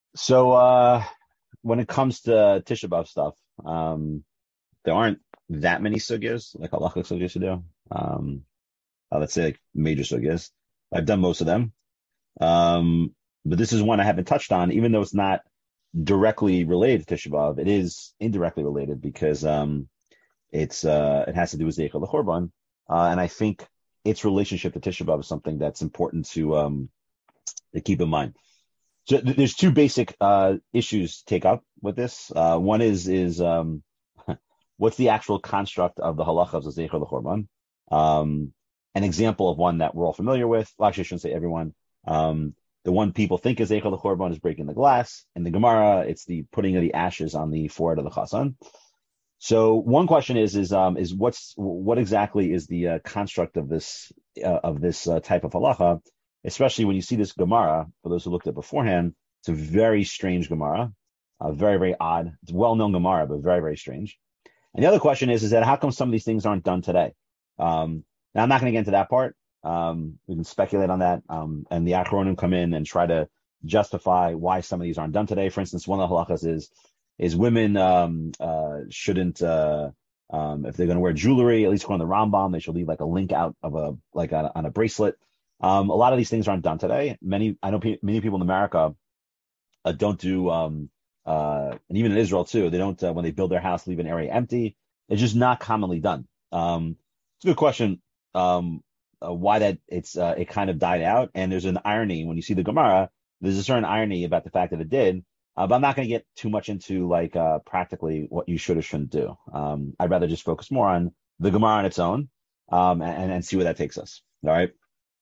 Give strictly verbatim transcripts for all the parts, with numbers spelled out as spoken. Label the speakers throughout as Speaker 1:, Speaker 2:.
Speaker 1: So uh, when it comes to Tisha B'Av stuff, um, there aren't that many sugyas, like halachic sugyas to do. Um, uh, let's say like major sugyas. I've done most of them. Um, but this is one I haven't touched on, even though it's not directly related to Tisha B'Av. It is indirectly related because um, it's uh, it has to do with Zeichel L'Chorban, uh, and I think its relationship to Tisha B'Av is something that's important to um, to keep in mind. So th- there's two basic uh, issues to take up with this. Uh, one is is um, what's the actual construct of the halacha of Zecher L'Chorban? Um, an example of one that we're all familiar with. Well, actually, I shouldn't say everyone. Um, the one people think is Zecher L'Chorban is breaking the glass. In the Gemara, it's the putting of the ashes on the forehead of the chasan. So one question is is um, is what's what exactly is the uh, construct of this uh, of this uh, type of halacha, especially when you see this Gemara. For those who looked at it beforehand, it's a very strange Gemara, uh, very very odd. It's a well-known Gemara, but very very strange. And the other question is is that how come some of these things aren't done today? Um, now I'm not going to get into that part. Um, we can speculate on that, um, and the Achronim come in and try to justify why some of these aren't done today. For instance, one of the halachas is is women um, uh, shouldn't, uh, um, if they're going to wear jewelry, at least according to the Rambam, they should leave like a link out of a, like a, on a bracelet. Um, a lot of these things aren't done today. Many, I know pe- many people in America uh, don't do, um, uh, and even in Israel too, they don't, uh, when they build their house, leave an area empty. It's just not commonly done. Um, it's a good question. Um, uh, why that it's, uh, it kind of died out. And there's an irony when you see the Gemara, there's a certain irony about the fact that it did. Uh, but I'm not going to get too much into like uh, practically what you should or shouldn't do. Um, I'd rather just focus more on the Gemara on its own, um, and, and see where that takes us. All right.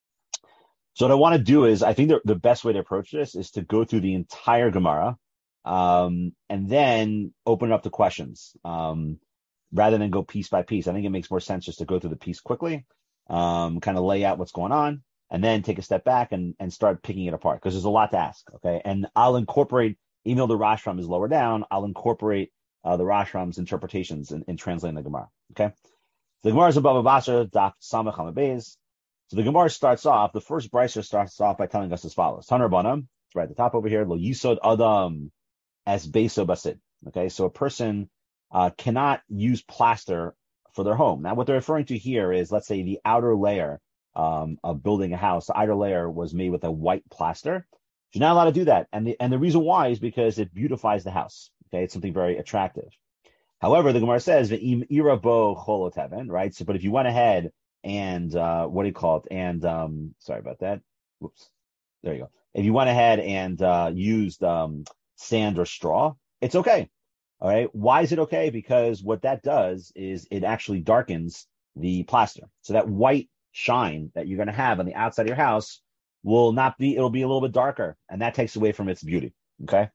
Speaker 1: So what I want to do is, I think the, the best way to approach this is to go through the entire Gemara, um, and then open it up to questions, um, rather than go piece by piece. I think it makes more sense just to go through the piece quickly, um, kind of lay out what's going on, and then take a step back and, and start picking it apart because there's a lot to ask. Okay. And I'll incorporate, even though the Rashbam is lower down, I'll incorporate uh, the Rashbam's interpretations in, in translating the Gemara. Okay. So the Gemara is in Bava Basra, Daf Samach Hamabez. So the Gemara starts off, the first Brisa starts off by telling us as follows. Tanar Banam, it's right at the top over here, Lo Yisod Adam as Beso Basid. Okay, so a person uh, cannot use plaster for their home. Now, what they're referring to here is, let's say, the outer layer um, of building a house. The outer layer was made with a white plaster. You're not allowed to do that. And the, and the reason why is because it beautifies the house. Okay, it's something very attractive. However, the Gemara says, V'im irabo choloteven, right? So, but if you went ahead and uh, what do you call it? And um, sorry about that. Whoops. There you go. If you went ahead and uh, used um, sand or straw, it's okay. All right. Why is it okay? Because what that does is it actually darkens the plaster. So that white shine that you're going to have on the outside of your house will not be, it'll be a little bit darker, and that takes away from its beauty. Okay.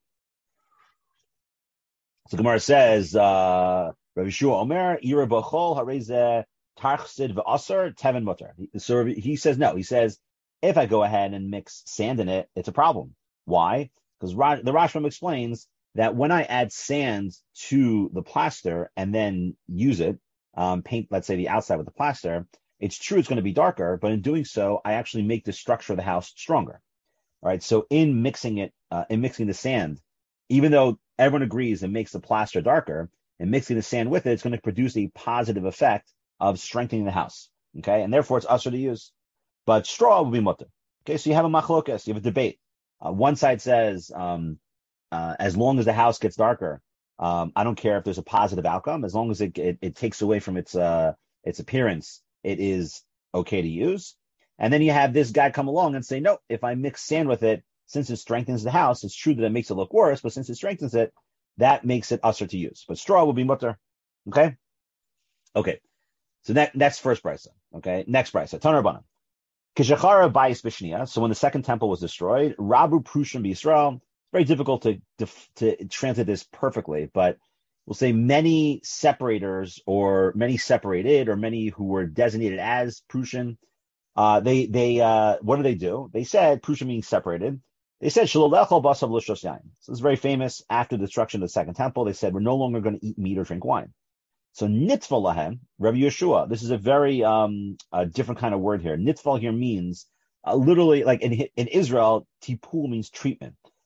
Speaker 1: So Gemara says, uh, Rabbi Shua Omer, Ira Bachol, Hareze, Tarchsid V'Asar, Tevin Mutter. So he says no. He says, if I go ahead and mix sand in it, it's a problem. Why? Because Ra- the Rashbam explains that when I add sand to the plaster and then use it, um, paint, let's say, the outside with the plaster, it's true it's going to be darker, but in doing so, I actually make the structure of the house stronger. All right. So in mixing it, uh, in mixing the sand, even though everyone agrees it makes the plaster darker, and mixing the sand with it, it's going to produce a positive effect of strengthening the house. Okay. And therefore it's usher to use. But straw will be mutter. Okay. So you have a machlokas, you have a debate. Uh, one side says, um, uh, as long as the house gets darker, um, I don't care if there's a positive outcome. As long as it, it, it takes away from its, uh, its appearance, it is okay to use. And then you have this guy come along and say, no, if I mix sand with it, since it strengthens the house, it's true that it makes it look worse, but since it strengthens it, that makes it usher to use. But straw will be mutter. Okay? Okay. So that, that's first brisa. Okay? Next brisa. Tanar Banan. Kishachara Bayis Bishnia. So when the second temple was destroyed, Rabu Prushim B'Yisrael. It's very difficult to, to, to translate this perfectly, but we'll say many separators or many separated or many who were designated as Prushim. Uh, they, they, uh, what do they do? They said, Prushim meaning separated. They said, Shalolechol basav l'shos yain. So it's very famous. After the destruction of the second temple, they said, we're no longer going to eat meat or drink wine. So nitva lahem, Rabbi Yeshua. This is a very um, a different kind of word here. Nitva here means uh, literally, like in in Israel, tipul means treatment.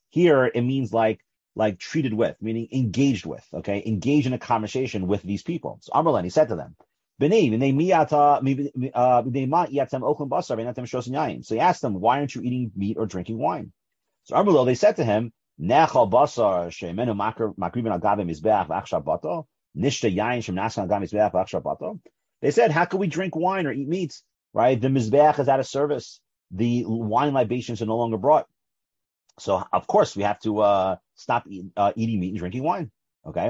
Speaker 1: Here, it means like, like treated with, meaning engaged with, okay? Engaged in a conversation with these people. So Amrlan, he said to them, B'nei, b'nei miyata, uh, b'nei ma yatem ochlem basar, v'natem shos yayin. So he asked them, why aren't you eating meat or drinking wine? So Amrlo, they said to him, Nechal basar, she'emenu makribin agabe mizbeach v'achshav bato, nishta yayin shem nasan agabe mizbeach v'achshav bato. They said, how can we drink wine or eat meat? Right? The mizbeach is out of service. The wine libations are no longer brought. So, of course, we have to uh, stop eat, uh, eating meat and drinking wine. Okay?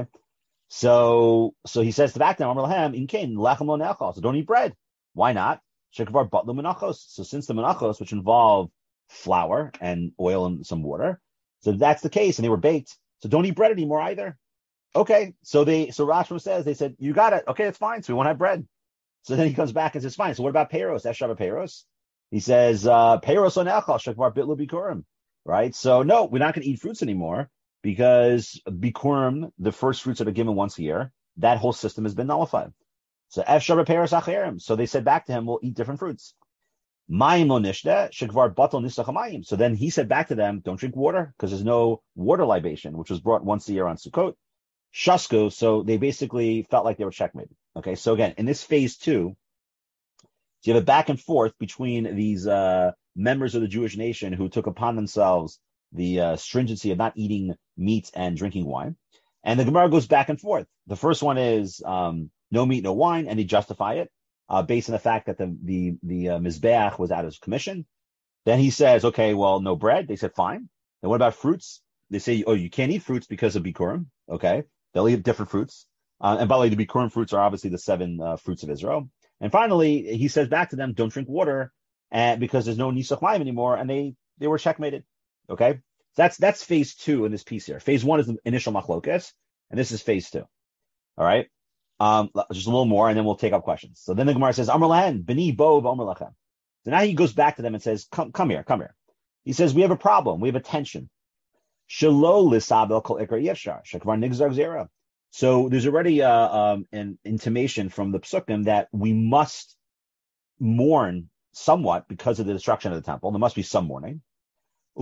Speaker 1: So so he says to back them, in Cain, lechem lo ne'achal. So don't eat bread. Why not? Shekavar batlu menachos. So since the menachos, which involve flour and oil and some water, so that's the case, and they were baked, so don't eat bread anymore either. Okay, so they so Rashba says, they said, you got it. Okay, it's fine. So we won't have bread. So then he comes back and says, fine. So what about peiros? Eshava peiros? He says, uh, peiros lo ne'achal. Shekavar bitlu bikurim. Right? So no, we're not going to eat fruits anymore because bikurim, the first fruits that are given once a year, that whole system has been nullified. So efshar b'peiros acherim. So they said back to him, we'll eat different fruits. Mayim lo nishta shekvar batal nisach hamayim. So then he said back to them, don't drink water because there's no water libation, which was brought once a year on Sukkot. Shasku. So they basically felt like they were checkmated. Okay. So again, in this phase two, so you have a back and forth between these uh, members of the Jewish nation who took upon themselves the uh, stringency of not eating meat and drinking wine. And the Gemara goes back and forth. The first one is um, no meat, no wine, and they justify it uh, based on the fact that the the, the uh, Mizbeach was out of his commission. Then he says, okay, well, no bread. They said, fine. Then what about fruits? They say, oh, you can't eat fruits because of Bikurim. Okay. They'll eat different fruits. Uh, and by the way, the Bikurim fruits are obviously the seven uh, fruits of Israel. And finally, he says back to them, don't drink water and because there's no Nisach Mayim anymore, and they, they were checkmated. Okay? So that's that's phase two in this piece here. Phase one is the initial machlokes, and this is phase two. All right? Um, just a little more, and then we'll take up questions. So then the Gemara says, Amar lahen, b'ni bo v'omer lachem. So now he goes back to them and says, come, come here, come here. He says, we have a problem. We have a tension. Shelo lisabel kol ikar yefshar, shekvar nigzar zera. So there's already uh, um, an intimation from the Psukim that we must mourn somewhat because of the destruction of the temple. There must be some mourning. But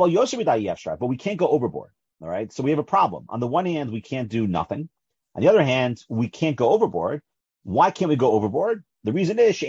Speaker 1: we can't go overboard. All right. So we have a problem. On the one hand, we can't do nothing. On the other hand, we can't go overboard. Why can't we go overboard? The reason is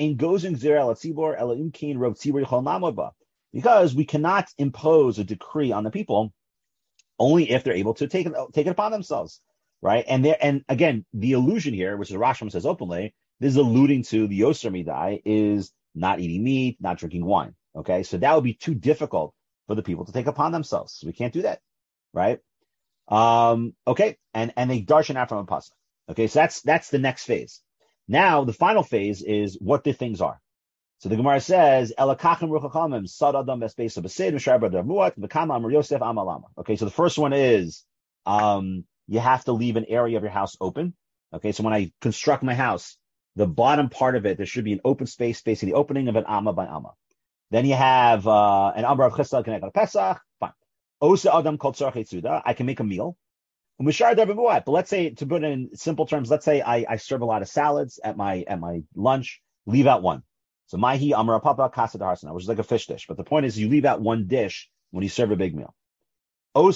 Speaker 1: because we cannot impose a decree on the people only if they're able to take it, take it upon themselves. Right. And there, and again, the allusion here, which the Rashbam says openly, this is alluding to the Yoser Midai is not eating meat, not drinking wine. Okay. So that would be too difficult for the people to take upon themselves. So we can't do that. Right. Um, okay. And, and they darshan out from a pasuk. Okay. So that's, that's the next phase. Now the final phase is what the things are. So the Gemara says, Elakachim ruchachamim sad adam espesa b'seid v'shar b'dav muat v'kama amar Yosef amalama. Okay. So the first one is, um, you have to leave an area of your house open. Okay, so when I construct my house, the bottom part of it, there should be an open space facing the opening of an amma by amma. Then you have uh, an amar of chesed connected Pesach. Fine. Osa adam called tzarchei tzuda. I can make a meal. But let's say, to put it in simple terms, let's say I, I serve a lot of salads at my at my lunch. Leave out one. So mahi amar papa kasa darsana, which is like a fish dish. But the point is, you leave out one dish when you serve a big meal. So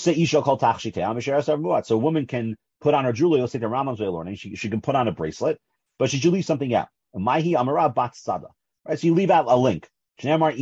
Speaker 1: a woman can put on her jewelry. Let's say the Rambam's way of learning. She she can put on a bracelet, but she should leave something out. Right? So you leave out a link. Now the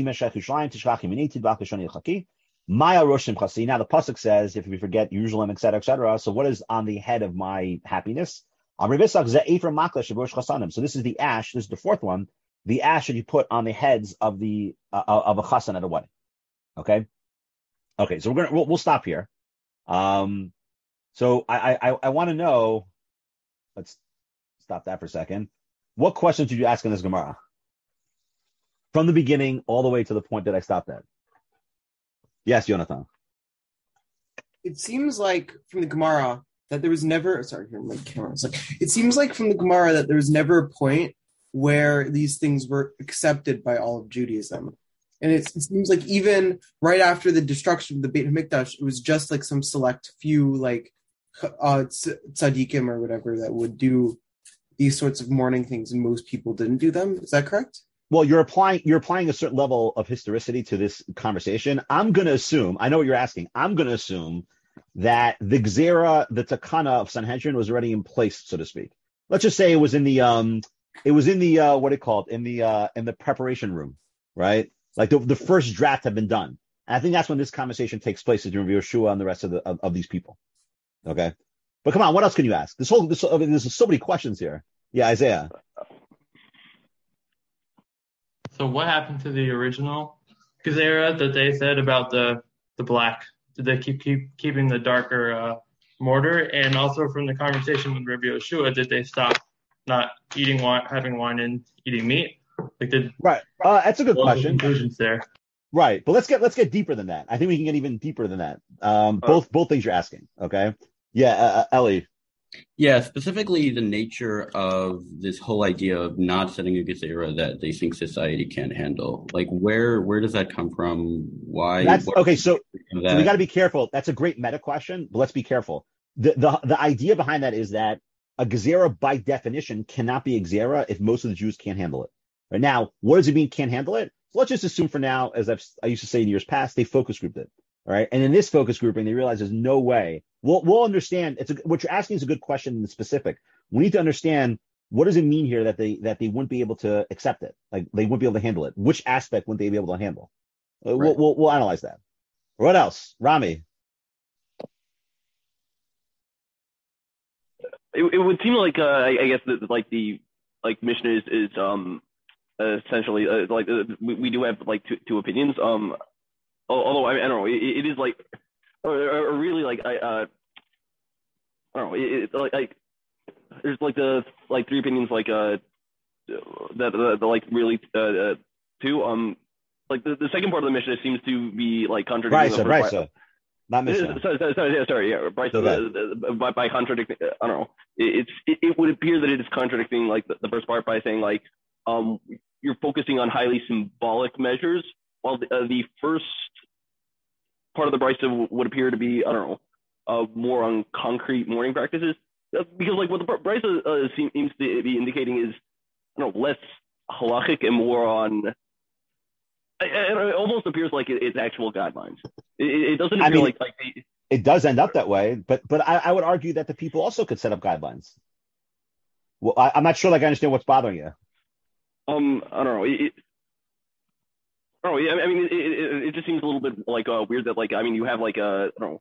Speaker 1: pasuk says, if we forget Yerushalayim, et cetera, et cetera. So what is on the head of my happiness? So this is the ash. This is the fourth one. The ash that you put on the heads of the uh, of a chassan at a wedding. Okay. Okay, so we're gonna we'll, we'll stop here. Um, so I I I want to know. Let's stop that for a second. What questions did you ask in this Gemara? From the beginning all the way to the point that I stopped at. Yes, Jonathan.
Speaker 2: It seems like from the Gemara that there was never. Sorry, here my camera. Like, it seems like from the Gemara that there was never a point where these things were accepted by all of Judaism. And it, it seems like even right after the destruction of the Beit HaMikdash, it was just like some select few like uh, tzaddikim or whatever that would do these sorts of mourning things, and most people didn't do them. Is that correct?
Speaker 1: Well, you're applying you're applying a certain level of historicity to this conversation. I'm going to assume, I know what you're asking. I'm going to assume that the Gzera, the Takana of Sanhedrin was already in place, so to speak. Let's just say it was in the um, it was in the uh, what it called in the uh, in the preparation room, right? Like the, the first draft had been done. And I think that's when this conversation takes place between Yeshua and the rest of the of, of these people. Okay, but come on, what else can you ask? This whole this I mean, there's so many questions here. Yeah, Isaiah.
Speaker 3: So what happened to the original Gezerah that they said about the the black? Did they keep keep keeping the darker uh, mortar? And also from the conversation with Rabbi Yeshua, did they stop not eating wine, having wine, and eating meat? Like did
Speaker 1: right? Uh, that's a good
Speaker 3: what
Speaker 1: question.
Speaker 3: The conclusions there.
Speaker 1: Right, but let's get let's get deeper than that. I think we can get even deeper than that. Um, both both things you're asking. Okay. Yeah, uh, Ellie.
Speaker 4: Yeah, specifically the nature of this whole idea of not setting a gezerah that they think society can't handle. Like, where where does that come from? Why?
Speaker 1: That's
Speaker 4: what,
Speaker 1: okay. So, so we got to be careful. That's a great meta question, but let's be careful. The the the idea behind that is that a gezerah by definition cannot be a gezerah if most of the Jews can't handle it. Right now, what does it mean can't handle it? So let's just assume for now, as I've, I used to say in years past, they focus grouped it. All right. And in this focus grouping, they realize there's no way. We'll, we'll understand. It's a, what you're asking is a good question in the specific. We need to understand what does it mean here that they that they wouldn't be able to accept it, like they wouldn't be able to handle it. Which aspect wouldn't they be able to handle? Uh, right. We'll, we'll we'll analyze that. What else, Rami?
Speaker 5: It, it would seem like uh, I, I guess that like the like Mishnah is, is um uh, essentially uh, like uh, we, we do have like two, two opinions. Um. Although I, I don't know, it, it is like, or, or really like I, uh, I don't know, it, it, like, like there's like the like three opinions like uh that the, the like really uh, uh two um like the, the second part of the Mishnah seems to be like contradicting.
Speaker 1: Brisa, Brisa, not Mishnah.
Speaker 5: Sorry, sorry, sorry, sorry yeah, Brisa.
Speaker 1: Okay.
Speaker 5: Uh, by, by contradicting, I don't know. It, it's it, it would appear that it is contradicting like the, the first part by saying like um you're focusing on highly symbolic measures, while the, uh, the first part of the Brisa would appear to be, I don't know, uh, more on concrete mourning practices. Uh, because like what the Brisa uh, seems to be indicating is, I don't know, less halachic and more on, and it almost appears like it, it's actual guidelines. It, it doesn't appear I mean, like, like they,
Speaker 1: it does end up that way, but but I, I would argue that the people also could set up guidelines. Well, I, I'm not sure like I understand what's bothering you.
Speaker 5: Um, I don't know. It, Oh yeah, I mean, it, it, it just seems a little bit like uh, weird that like I mean, you have like a I don't know,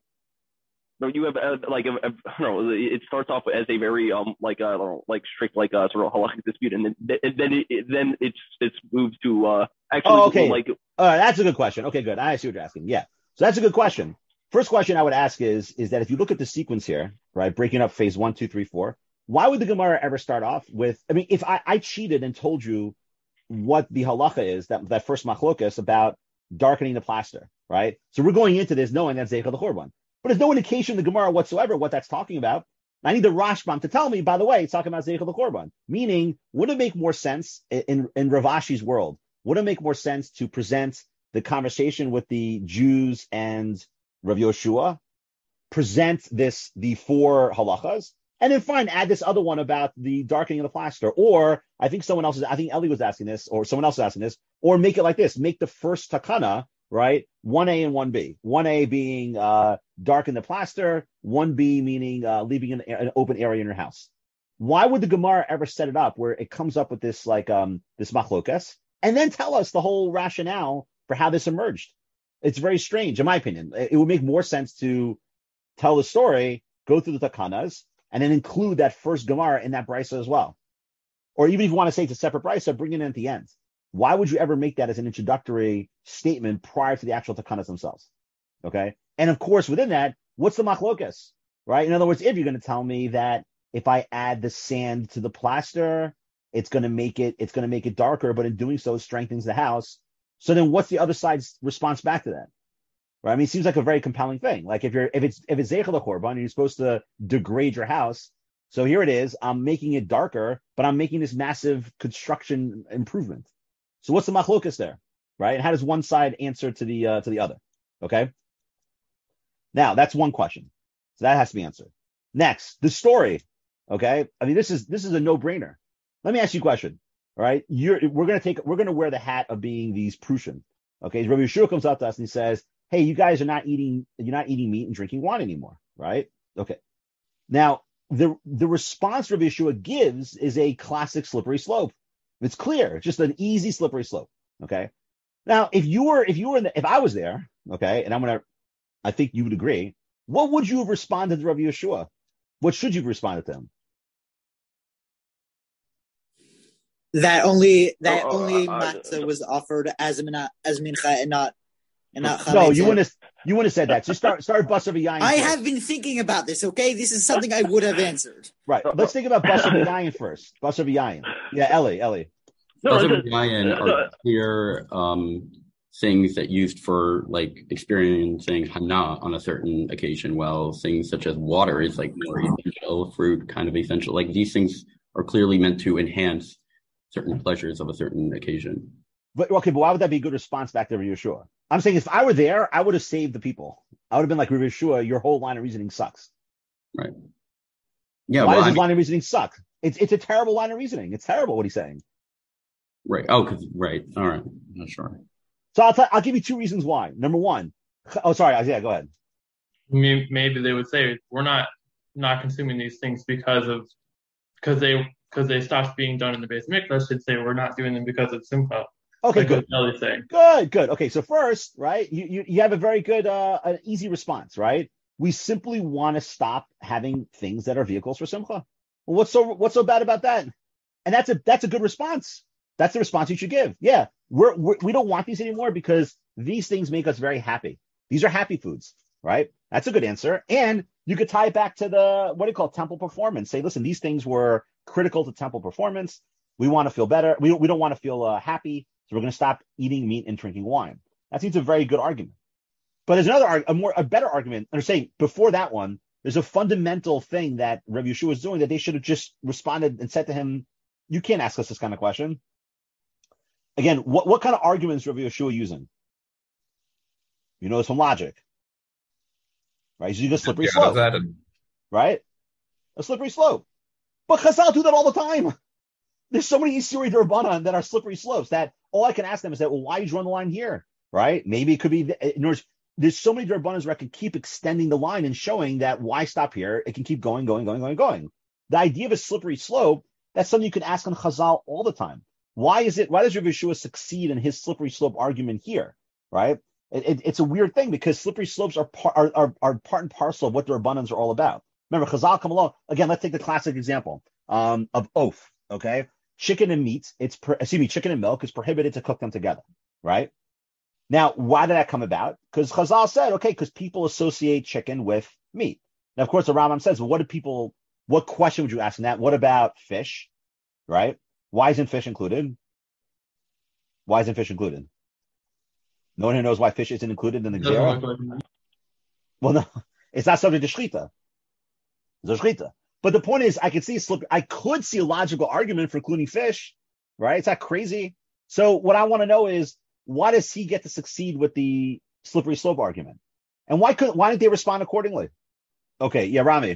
Speaker 5: no, you have a, like a, a, I don't know, it starts off as a very um like uh, I don't know, like strict like uh, sort of halachic dispute, and then and then it, it then it's it's moved to uh actually
Speaker 1: oh, okay,
Speaker 5: like
Speaker 1: uh, that's a good question. Okay, good. I see what you're asking. Yeah, so that's a good question. First question I would ask is is that if you look at the sequence here, right, breaking up phase one, two, three, four, why would the Gemara ever start off with? I mean, if I, I cheated and told you what the halacha is, that that first machlokas about darkening the plaster, right? So we're going into this knowing that's Zeichel the Chorban. But there's no indication in the Gemara whatsoever what that's talking about. I need the Rashbam to tell me, by the way, it's talking about Zeichel the Chorban. Meaning, would it make more sense in, in, in Rav Ashi's world? Would it make more sense to present the conversation with the Jews and Rav Yoshua, present this, the four halachas, and then fine, add this other one about the darkening of the plaster. Or I think someone else is, I think Ellie was asking this, or someone else is asking this, or make it like this, make the first takana, right? one A and one B. one A being uh, darken the plaster, one B meaning uh, leaving an, an open area in your house. Why would the Gemara ever set it up where it comes up with this like um this machlokas, and then tell us the whole rationale for how this emerged? It's very strange, in my opinion. It would make more sense to tell the story, go through the takanas, and then include that first Gemara in that Brisa as well. Or even if you want to say it's a separate Brisa, bring it in at the end. Why would you ever make that as an introductory statement prior to the actual Takanas themselves? Okay? And of course, within that, what's the machlokas? Right? In other words, if you're going to tell me that if I add the sand to the plaster, it's going to make it, it's going to make it darker, but in doing so, it strengthens the house. So then what's the other side's response back to that? Right? I mean, it seems like a very compelling thing. Like if you're, if it's, if it's Zeichel Chorban and you're supposed to degrade your house, so here it is, I'm making it darker, but I'm making this massive construction improvement. So what's the machlokas there? Right? And how does one side answer to the, uh, to the other? Okay. Now that's one question. So that has to be answered. Next, the story. Okay. I mean, this is, this is a no brainer. Let me ask you a question. right? You're, we're going to take, we're going to wear the hat of being these Prussian. Okay. Rabbi Yeshua comes up to us and he says, hey, you guys are not eating, you're not eating meat and drinking wine anymore, right? Okay. Now, the, the response Rabbi Yeshua gives is a classic slippery slope. It's clear, just an easy slippery slope. Okay. Now, if you were, if you were in the, if I was there, okay, and I'm going to, I think you would agree, what would you have responded to Rabbi Yeshua? What should you have responded to him?
Speaker 6: That only that
Speaker 5: Oh, oh,
Speaker 6: only
Speaker 5: uh, uh,
Speaker 6: matzah was offered as a mina- as mincha and not and not chametz.
Speaker 1: No, you wouldn't have, you wouldn't have said that. So start, start Basar V'Yayin.
Speaker 6: I
Speaker 1: first.
Speaker 6: have been thinking about this. Okay, this is something I would have answered.
Speaker 1: Right. Let's think about Basar V'Yayin first. Basar V'Yayin. Yeah, Ellie, Ellie.
Speaker 5: No,
Speaker 4: Basar
Speaker 5: it's-
Speaker 4: V'Yayin
Speaker 5: no,
Speaker 4: are clear um, things that used for like experiencing hana on a certain occasion, while things such as water is like more essential, fruit kind of essential. Like these things are clearly meant to enhance certain pleasures of a certain occasion.
Speaker 1: But okay, but why would that be a good response back to Rabbi Yeshua? I'm saying if I were there, I would have saved the people. I would have been like, Rabbi Yeshua, your whole line of reasoning sucks.
Speaker 4: Right. Yeah.
Speaker 1: Why
Speaker 4: well,
Speaker 1: does
Speaker 4: I
Speaker 1: his
Speaker 4: mean,
Speaker 1: line of reasoning suck? It's it's a terrible line of reasoning. It's terrible what he's saying.
Speaker 4: right. Oh, cause, right. All right. Not sure.
Speaker 1: So I'll t- I'll give you two reasons why. Number one, oh sorry, Isaiah, go ahead.
Speaker 3: Maybe maybe they would say we're not not consuming these things because of because they because they stopped being done in the Beis Mikdash. Should say we're not doing them because of Simcha.
Speaker 1: Okay,
Speaker 3: like
Speaker 1: good.
Speaker 3: what Ellie's saying.
Speaker 1: Good, good. Okay, so first, right, you you, you have a very good, uh, an easy response, right? We simply want to stop having things that are vehicles for Simcha. Well, what's so what's so bad about that? And that's a that's a good response. That's the response you should give. Yeah, we're, we're we don't want these anymore because these things make us very happy. These are happy foods, right? That's a good answer. And you could tie it back to the what do you call it, temple performance. Say, listen, these things were critical to temple performance. We want to feel better. We we don't want to feel uh, happy. So we're going to stop eating meat and drinking wine. That seems a very good argument. But there's another, a more, a better argument. And saying before that one, there's a fundamental thing that Rabbi Yeshua was doing that they should have just responded and said to him, "You can't ask us this kind of question." Again, what, what kind of arguments Rabbi Yeshua using? You know, some logic, right? He's using a slippery
Speaker 7: Yeah,
Speaker 1: slope,
Speaker 7: that and-
Speaker 1: right? A slippery slope. But Chazal do that all the time. There's so many Isuri D'Rabbanan that are slippery slopes that all I can ask them is that, well, why did you run the line here, right? Maybe it could be, the, in words, there's so many D'Rabbanans where I can keep extending the line and showing that why stop here? It can keep going, going, going, going, going. The idea of a slippery slope, that's something you can ask on Chazal all the time. Why is it, why does Rabbi Yeshua succeed in his slippery slope argument here, right? It, it, it's a weird thing because slippery slopes are, par, are, are, are part and parcel of what the D'Rabbanans are all about. Remember, Chazal come along, again, let's take the classic example um, of oath, okay? Chicken and meat, it's pro- excuse me, chicken and milk is prohibited to cook them together, right? Now, why did that come about? Because Chazal said, okay, because people associate chicken with meat. Now, of course, the Rambam says, well, what do people? What question would you ask in that? What about fish, right? Why isn't fish included? Why isn't fish included? No one here knows why fish isn't included in the
Speaker 3: Doesn't
Speaker 1: Gzera?
Speaker 3: look like-
Speaker 1: Well, no, it's not subject to shchita. It's a shchita. But the point is, I could see a slip. I could see a logical argument for including fish, right? It's not crazy. So what I want to know is, why does he get to succeed with the slippery slope argument? And why couldn't? Why didn't they respond accordingly? Okay, yeah, Rami.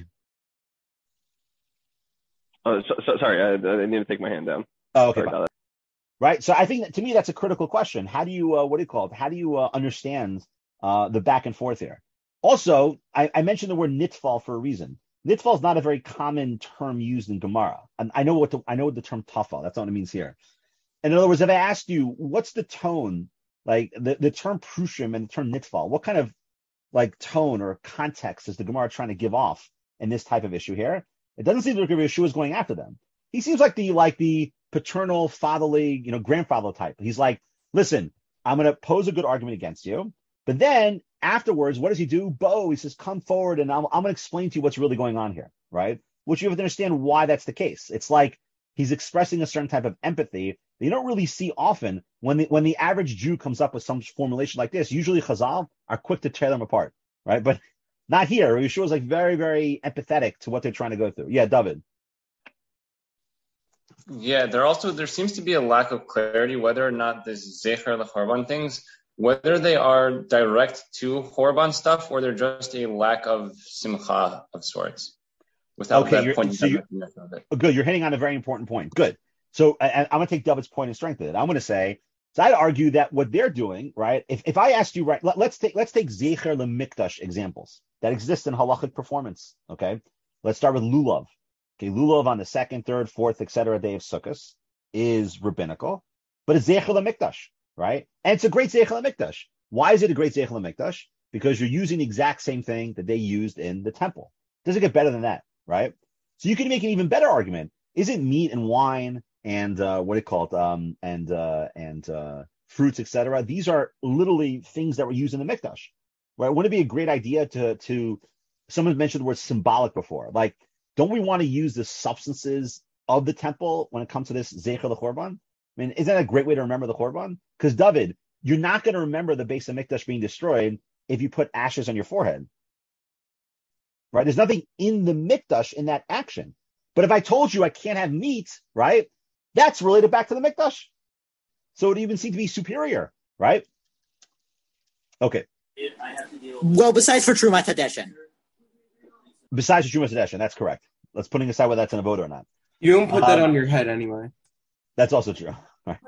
Speaker 5: Oh, so, so, sorry, I, I need to take my hand down.
Speaker 1: Oh, okay,
Speaker 5: Sorry
Speaker 1: fine.
Speaker 5: about
Speaker 1: Right. So I think that, to me, that's a critical question. How do you, uh, what do you call it? How do you uh, understand uh, the back and forth here? Also, I, I mentioned the word nitfal for a reason. Nitfal is not a very common term used in Gemara. And I know what the, I know what the term tafal, that's not what it means here. And in other words, if I asked you, what's the tone, like the, the term prushim and the term nitfal, what kind of like tone or context is the Gemara trying to give off in this type of issue here? It doesn't seem like Yeshua is going after them. He seems like the, like the paternal, fatherly, you know, grandfather type. He's like, listen, I'm going to pose a good argument against you. But then afterwards, what does he do? Bo, he says, come forward and I'm, I'm going to explain to you what's really going on here, right? Which you have to understand why that's the case. It's like he's expressing a certain type of empathy that you don't really see often when the, when the average Jew comes up with some formulation like this. Usually Chazal are quick to tear them apart, right? But not here. Yeshua is like very, very empathetic to what they're trying to go through. Yeah, David.
Speaker 7: Yeah, there also there seems to be a lack of clarity whether or not this Zecher LeChorban things, whether they are direct to Chorban stuff or they're just a lack of simcha of sorts. Without
Speaker 1: Okay,
Speaker 7: that
Speaker 1: you're,
Speaker 7: point,
Speaker 1: so you're,
Speaker 7: of it.
Speaker 1: good. You're hitting on a very important point. Good. So I, I'm going to take David's point and strengthen it. I'm going to say, so I'd argue that what they're doing, right? If if I asked you, right, let, let's take let's take Zecher LeMikdash examples that exist in halachic performance. Okay, let's start with lulav. Okay, lulav on the second, third, fourth, et cetera, day of Sukkot is rabbinical, but it's Zecher LeMikdash, right? And it's a great Zecher LeMikdash. Why is it a great Zecher LeMikdash? Because you're using the exact same thing that they used in the temple. Doesn't get better than that, right? So you can make an even better argument. Isn't meat and wine and uh, what do you call it, um, and uh, and uh, fruits, et cetera, these are literally things that were used in the mikdash, right? Wouldn't it be a great idea to to? Someone mentioned the word symbolic before. Like, don't we want to use the substances of the temple when it comes to this Zecher LeChorban? I mean, isn't that a great way to remember the Chorban? Because David, you're not going to remember the base of mikdash being destroyed if you put ashes on your forehead, right? There's nothing in the mikdash in that action. But if I told you I can't have meat, right? That's related back to the mikdash. So it even seemed to be superior, right? Okay.
Speaker 6: Well, besides for Trumat Hadeshin.
Speaker 1: Besides the Trumas Hadeshin, that's correct. Let's putting aside whether that's an avoda or not.
Speaker 2: You don't put that
Speaker 1: um,
Speaker 2: on your head anyway.
Speaker 1: That's also true. Right.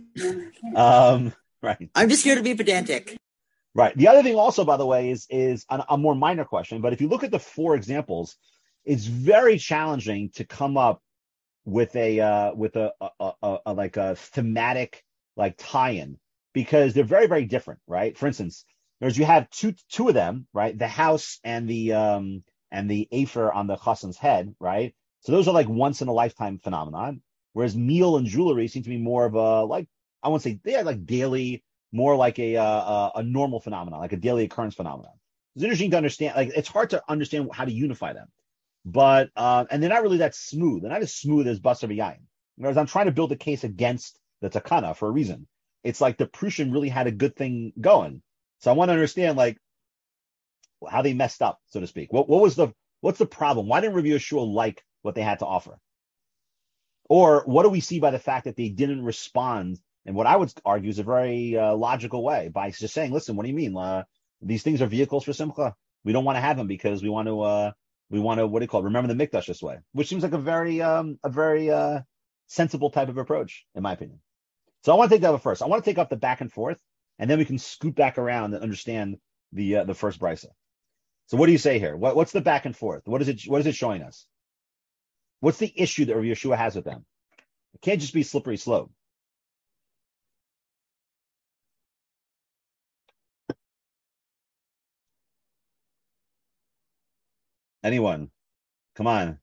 Speaker 1: Um, right.
Speaker 6: I'm just here to be pedantic.
Speaker 1: Right. The other thing also, by the way, is is a, a more minor question. But if you look at the four examples, it's very challenging to come up with a uh, with a, a, a, a like a thematic like tie-in, because they're very, very different, right? For instance, there's you have two two of them, right? The house and the um and the afer on the chassan's head, right? So those are like once in a lifetime phenomenon, whereas meal and jewelry seem to be more of a like I won't say they are like daily, more like a uh, a normal phenomenon, like a daily occurrence phenomenon. It's interesting to understand. Like it's hard to understand how to unify them. But, uh, and they're not really that smooth. They're not as smooth as Basar V'Yayin. Whereas I'm trying to build a case against the Takana for a reason. It's like the Prussian really had a good thing going. So I want to understand, like, how they messed up, so to speak. What, what was the, what's the problem? Why didn't Rabbi Yeshua like what they had to offer? Or what do we see by the fact that they didn't respond in what I would argue is a very uh, logical way by just saying, listen, what do you mean? Uh, these things are vehicles for Simcha. We don't want to have them because we want to, uh, We want to, what do you call it, remember the mikdash this way, which seems like a very, um, a very uh, sensible type of approach, in my opinion. So I want to take that up first. I want to take up the back and forth, and then we can scoot back around and understand the uh, the first brisa. So what do you say here? What, what's the back and forth? What is it? What is it showing us? What's the issue that Rabbi Yeshua has with them? It can't just be slippery slope. Anyone? Come on.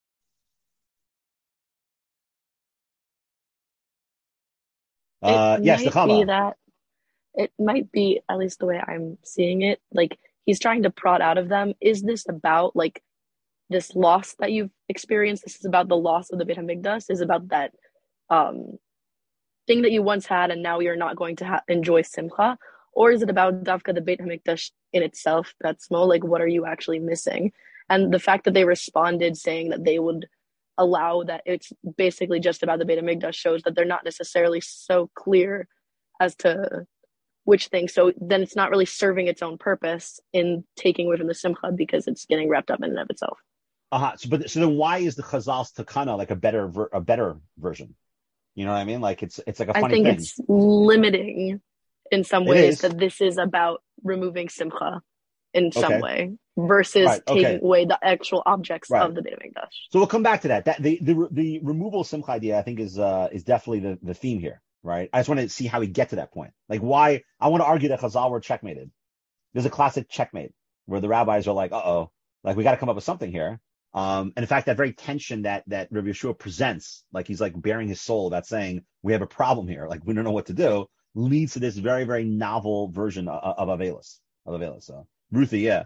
Speaker 1: Uh,
Speaker 8: it
Speaker 1: yes,
Speaker 8: might
Speaker 1: the Chama.
Speaker 8: be that it might be, at least the way I'm seeing it, like he's trying to prod out of them. Is this about like this loss that you've experienced? This is about the loss of the Beit HaMikdash. Is about that um, thing that you once had and now you're not going to ha- enjoy Simcha? Or is it about Davka, the Beit HaMikdash in itself? That's more like, what are you actually missing? And the fact that they responded saying that they would allow that it's basically just about the Beit HaMikdash shows that they're not necessarily so clear as to which thing. So then it's not really serving its own purpose in taking away from the Simcha because it's getting wrapped up in and of itself.
Speaker 1: Uh-huh. So, but so then why is the Chazal's Takana like a better ver- a better version? You know what I mean? Like it's it's like a funny
Speaker 8: I think
Speaker 1: thing.
Speaker 8: it's limiting in some
Speaker 1: It
Speaker 8: ways
Speaker 1: is.
Speaker 8: that this is about removing Simcha in some
Speaker 1: Okay.
Speaker 8: way versus
Speaker 1: Right, okay.
Speaker 8: taking away the actual objects
Speaker 1: Right.
Speaker 8: of the Beit HaMikdash.
Speaker 1: So we'll come back to that. That the the, the removal of Simcha idea, I think, is uh, is definitely the, the theme here, right? I just want to see how we get to that point. Like why I want to argue that Chazal were checkmated. There's a classic checkmate where the rabbis are like, uh oh, like we got to come up with something here. Um, and in fact, that very tension that that Rabbi Yeshua presents, like he's like bearing his soul, that's saying we have a problem here, like we don't know what to do, leads to this very very novel version of, of Avelis, of Avelis. So Ruthie, yeah.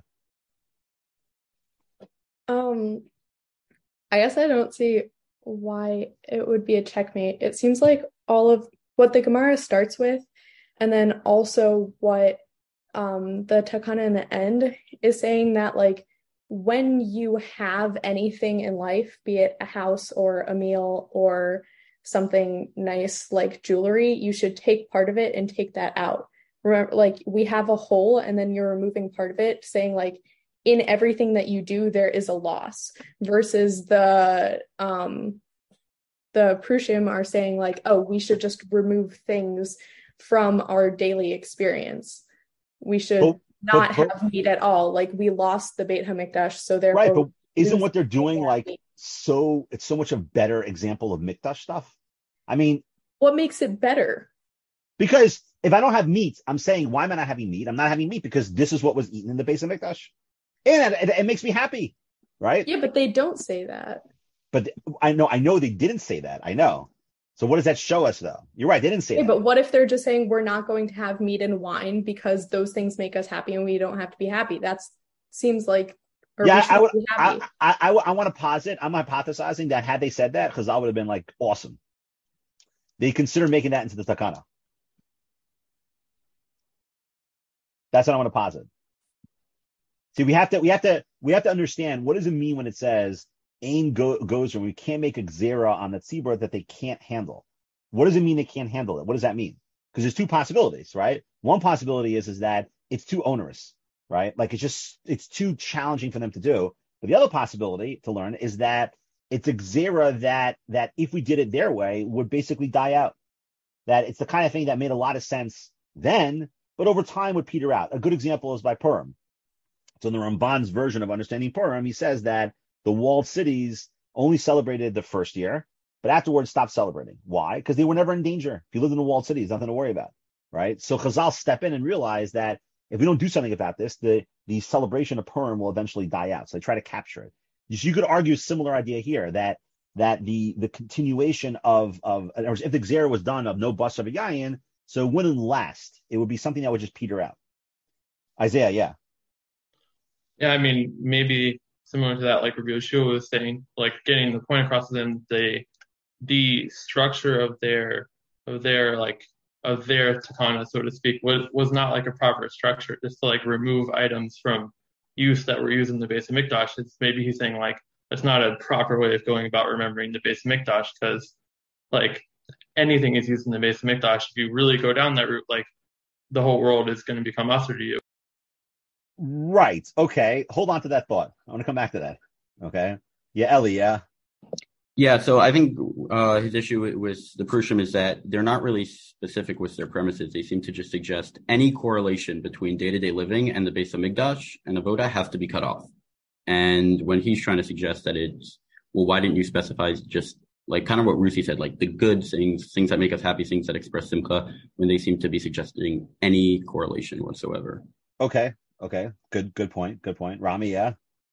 Speaker 9: Um, I guess I don't see why it would be a checkmate. It seems like all of what the Gemara starts with, and then also what um, the Takana in the end is saying that, like, when you have anything in life, be it a house or a meal or something nice like jewelry, you should take part of it and take that out. Remember, like, we have a whole, and then you're removing part of it, saying, like, in everything that you do, there is a loss, versus the um, the Prushim are saying like, oh, we should just remove things from our daily experience. We should
Speaker 1: But-
Speaker 9: not
Speaker 1: but- but-
Speaker 9: have meat at all. Like we lost the Beit HaMikdash, so therefore.
Speaker 1: Right, but isn't
Speaker 9: lose
Speaker 1: what they're doing
Speaker 9: the
Speaker 1: like
Speaker 9: meat.
Speaker 1: so? It's so much a better example of mikdash stuff. I mean,
Speaker 9: What makes it better?
Speaker 1: because if I don't have meat, I'm saying, why am I not having meat? I'm not having meat because this is what was eaten in the base of mikdash, and it, it, it makes me happy, right?
Speaker 9: Yeah, but they don't say that.
Speaker 1: But I know, I know they didn't say that. I know. So what does that show us, though? You're right, they didn't say
Speaker 9: Okay,
Speaker 1: that.
Speaker 9: but what if they're just saying we're not going to have meat and wine because those things make us happy and we don't have to be happy? That seems like. Or we
Speaker 1: Yeah,
Speaker 9: should
Speaker 1: I would.
Speaker 9: be happy.
Speaker 1: I, I, I, I want to posit. I'm hypothesizing that had they said that, Chazal would have been like awesome. They consider making that into the takana. That's what I want to posit. See, we have to, we have to, we have to understand what does it mean when it says ain go, goes when we can't make a gzera on the tzibur that they can't handle. What does it mean they can't handle it? What does that mean? Because there's two possibilities, right? One possibility is is that it's too onerous. Right? Like it's just, it's too challenging for them to do. But the other possibility to learn is that it's a gzera that, that if we did it their way would basically die out. That it's the kind of thing that made a lot of sense then, but over time would peter out. A good example is by Purim. So in the Ramban's version of understanding Purim, he says that the walled cities only celebrated the first year, but afterwards stopped celebrating. Why? Because they were never in danger. If you lived in a walled city, there's nothing to worry about. Right? So Chazal step in and realize that if we don't do something about this, the, the celebration of Purim will eventually die out. So they try to capture it. You could argue a similar idea here that that the the continuation of of or if the Gzera was done of no bus of a yayin, so it wouldn't last. It would be something that would just peter out. Isaiah, yeah.
Speaker 3: Yeah, I mean, maybe similar to that, like Rabbi Yeshua was saying, like getting the point across to them, the the structure of their of their like of their takana, so to speak, was was not like a proper structure, just to like remove items from use that were used in the base of Mikdash. It's maybe he's saying like that's not a proper way of going about remembering the base of Mikdash, because like anything is used in the base of Mikdash. If you really go down that route, like the whole world is going to become usher to you.
Speaker 1: Right. Okay. Hold on to that thought. I want to come back to that. Okay. Yeah, Ellie. Yeah.
Speaker 4: Yeah, so I think uh, his issue with the Prushim is that they're not really specific with their premises. They seem to just suggest any correlation between day-to-day living and the Beis HaMikdash and Avoda has to be cut off. And when he's trying to suggest that it's, well, why didn't you specify just like kind of what Rusi said, like the good things, things that make us happy, things that express simcha, when they seem to be suggesting any correlation whatsoever.
Speaker 1: Okay. Okay. Good. Good point. Good point. Rami. Yeah.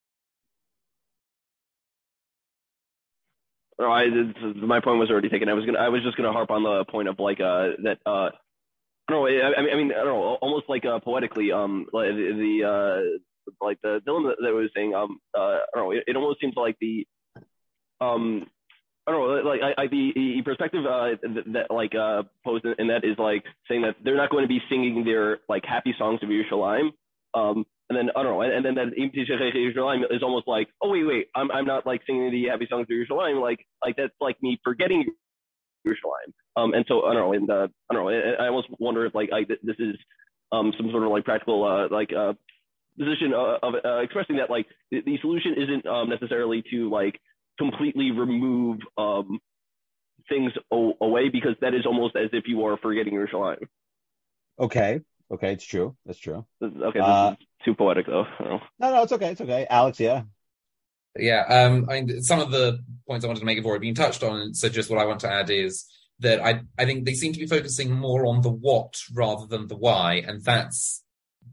Speaker 5: No, I, this, my point was already taken. I was gonna, I was just gonna harp on the point of like uh, that. Uh, I don't know. I, I mean, I don't know. Almost like uh, poetically, um, like the, the uh, like the Dylan that, that was saying. Um, uh, I don't know. It, it almost seems like the, um, I don't know. Like I, I the, the perspective uh, that, that like uh posed in that is like saying that they're not going to be singing their like happy songs of Yerushalayim. Um. And then I don't know, and, and then that Yerushalayim is almost like, oh wait, wait, I'm I'm not like singing the happy songs of Yerushalayim, like like that's like me forgetting Yerushalayim. Um, and so I don't know, and uh, I don't know, I, I almost wonder if like I, this is um some sort of like practical uh like uh position of, of uh, expressing that like the, the solution isn't um necessarily to like completely remove um things o- away, because that is almost as if you are forgetting Yerushalayim.
Speaker 1: Okay. Okay. It's true. That's true.
Speaker 5: Okay.
Speaker 1: Uh,
Speaker 5: this is too poetic though. I don't know.
Speaker 1: No, no, it's okay. It's okay. Alex. Yeah.
Speaker 10: Yeah, um, I mean, some of the points I wanted to make have already been touched on, so just what I want to add is that I, I think they seem to be focusing more on the what rather than the why, and that's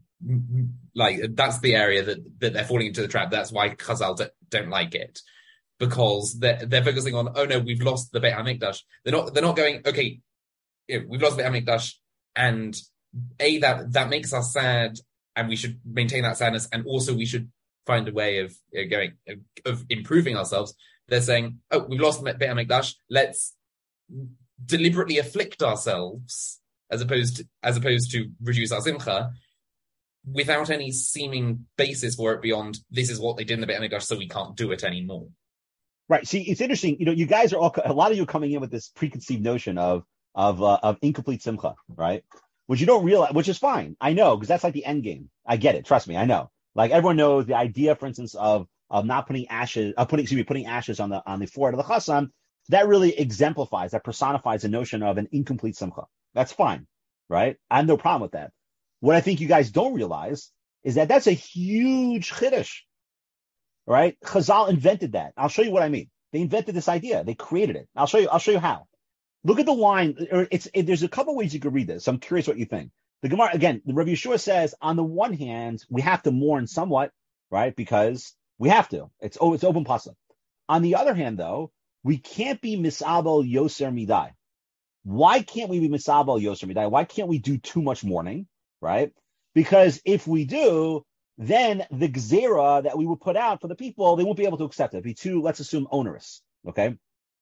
Speaker 10: like that's the area that, that they're falling into the trap. That's why Chazal don't, don't like it, because they're they're focusing on, oh no, we've lost the Beit HaMikdash. They're not they're not going, okay, you know, we've lost the Beit HaMikdash, and a that that makes us sad, and we should maintain that sadness, and also we should find a way of uh, going of, of improving ourselves. They're saying, oh, we've lost Beit HaMikdash, let's deliberately afflict ourselves as opposed to as opposed to reduce our simcha, without any seeming basis for it beyond this is what they did in the Beit HaMikdash, so we can't do it anymore.
Speaker 1: Right. See, it's interesting. You know, you guys are all a lot of you are coming in with this preconceived notion of of uh, of incomplete simcha, right? Which you don't realize, which is fine. I know, because that's like the end game. I get it. Trust me, I know. Like everyone knows the idea, for instance, of of not putting ashes, of putting excuse me, putting ashes on the on the forehead of the chasam. That really exemplifies, that personifies the notion of an incomplete simcha. That's fine, right? I have no problem with that. What I think you guys don't realize is that that's a huge chiddush, right? Chazal invented that. I'll show you what I mean. They invented this idea. They created it. I'll show you. I'll show you how. Look at the line. It's it, there's a couple ways you could read this. I'm curious what you think. The Gemara again. The Rabbi Yeshua says, on the one hand, we have to mourn somewhat, right? Because we have to. It's oh, it's open pasuk. On the other hand, though, we can't be misabel yoser midai. Why can't we be misabel yoser midai? Why can't we do too much mourning, right? Because if we do, then the gzera that we would put out for the people, they won't be able to accept it. It'd be too, let's assume, onerous. Okay.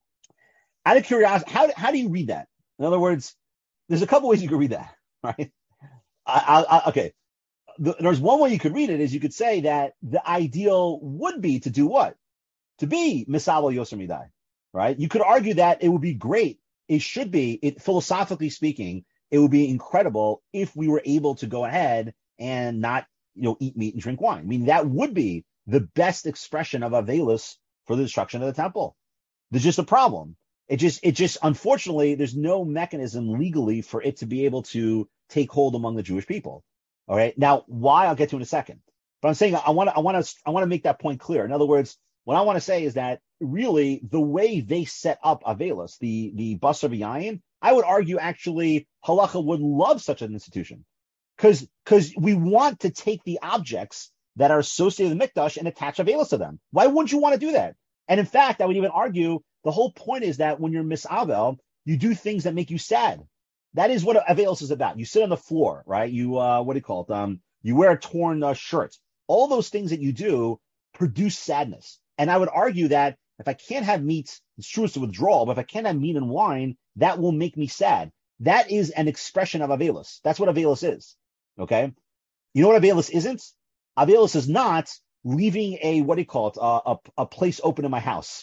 Speaker 1: Out of curiosity, how how do you read that? In other words, there's a couple ways you could read that, right? I, I, I, okay. The, there's one way you could read it is you could say that the ideal would be to do what? To be misabel yoser midai, right? You could argue that it would be great. It should be, it, philosophically speaking, it would be incredible if we were able to go ahead and not, you know, eat meat and drink wine. I mean, that would be the best expression of avelus for the destruction of the temple. There's just a problem. It just, it just, unfortunately, there's no mechanism legally for it to be able to take hold among the Jewish people. All right. Now, why? I'll get to in a second. But I'm saying I want to, I want to, I want to make that point clear. In other words, what I want to say is that really the way they set up avelus, the the basar v'yayin, I would argue actually halacha would love such an institution. Because because we want to take the objects that are associated with the mikdash and attach avelus to them. Why wouldn't you want to do that? And in fact, I would even argue the whole point is that when you're misabel, you do things that make you sad. That is what avelus is about. You sit on the floor, right? You uh, what do you call it? Um, you wear a torn uh, shirt. All those things that you do produce sadness. And I would argue that if I can't have meat, it's true it's a withdrawal, but if I can't have meat and wine, that will make me sad. That is an expression of avelus. That's what avelus is. Okay, you know what avelus isn't? Avelus is not leaving a, what do you call it, uh, a, a place open in my house,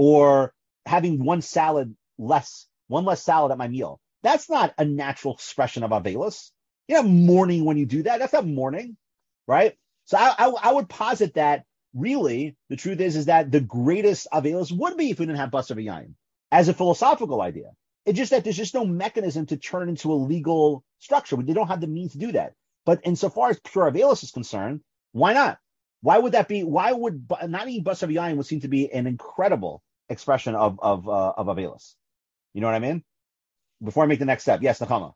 Speaker 1: or having one salad less, one less salad at my meal. That's not a natural expression of avelus. You're not mourning when you do that. That's not mourning, right? So I, I, I would posit that really the truth is, is that the greatest avelus would be if we didn't have basar v'yayin as a philosophical idea. It's just that there's just no mechanism to turn into a legal structure. They don't have the means to do that. But insofar as pure avelus is concerned, why not? Why would that be? Why would not eating basar v'yayin would seem to be an incredible expression of of uh, of avelus? You know what I mean? Before I make the next step, yes, Nakama.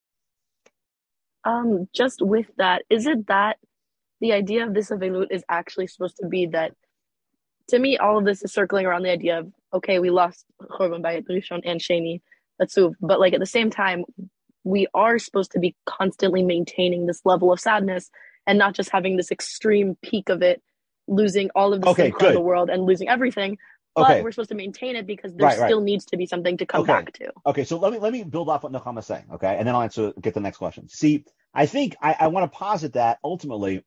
Speaker 8: Um, just with that, is it that the idea of this avelut is actually supposed to be that? To me, all of this is circling around the idea of, okay, we lost Chorban Bayit Rishon and Sheni, Atzuv, but like at the same time, we are supposed to be constantly maintaining this level of sadness and not just having this extreme peak of it, losing all of the
Speaker 1: okay,
Speaker 8: simcha in the world and losing everything. But
Speaker 1: okay.
Speaker 8: we're supposed to maintain it because there
Speaker 1: right,
Speaker 8: still
Speaker 1: right.
Speaker 8: needs to be something to come
Speaker 1: okay.
Speaker 8: back to.
Speaker 1: Okay, so let me let me build off what Nechama is saying, okay, and then I'll answer get the next question. See, I think I, I want to posit that ultimately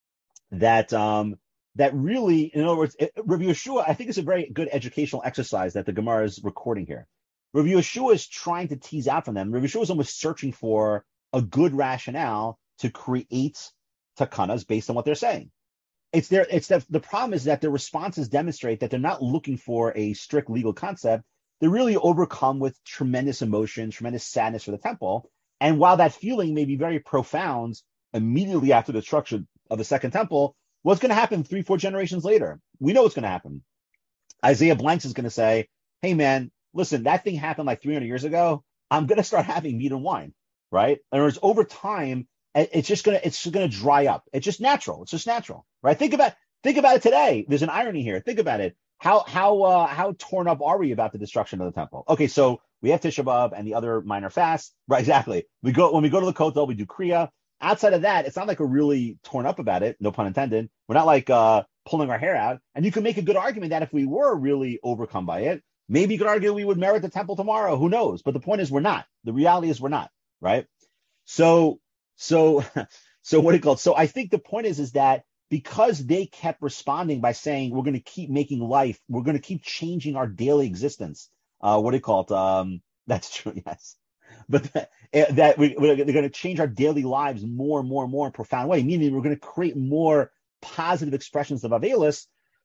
Speaker 1: that um that really, in other words, Rabbi Yeshua, I think it's a very good educational exercise that the Gemara is recording here. Rabbi Yeshua is trying to tease out from them. Rabbi Yeshua is almost searching for a good rationale to create takanas based on what they're saying. It's their, it's that the problem is that their responses demonstrate that they're not looking for a strict legal concept. They're really overcome with tremendous emotion, tremendous sadness for the temple. And while that feeling may be very profound immediately after the destruction of the second temple, what's going to happen three, four generations later? We know what's going to happen. Isaiah Blanks is going to say, hey, man, listen, that thing happened like three hundred years ago. I'm going to start having meat and wine, right? In other words, over time, it's just going to, it's just going to dry up. It's just natural. It's just natural, right? Think about, think about it today. There's an irony here. Think about it. How, how, uh, how torn up are we about the destruction of the temple? Okay. So we have Tisha B'Av and the other minor fasts, right? Exactly. We go, when we go to the Kotel, we do Kriya. Outside of that, it's not like we're really torn up about it. No pun intended. We're not like, uh, pulling our hair out. And you can make a good argument that if we were really overcome by it, maybe you could argue we would merit the temple tomorrow. Who knows? But the point is we're not. The reality is we're not, right? So, so, so what do you call it? So I think the point is, is that because they kept responding by saying, we're going to keep making life, we're going to keep changing our daily existence. Uh, what do you call it? Um, that's true. Yes. But that, that we, we're going to change our daily lives more and more and more in a profound way, meaning we're going to create more positive expressions of avelus.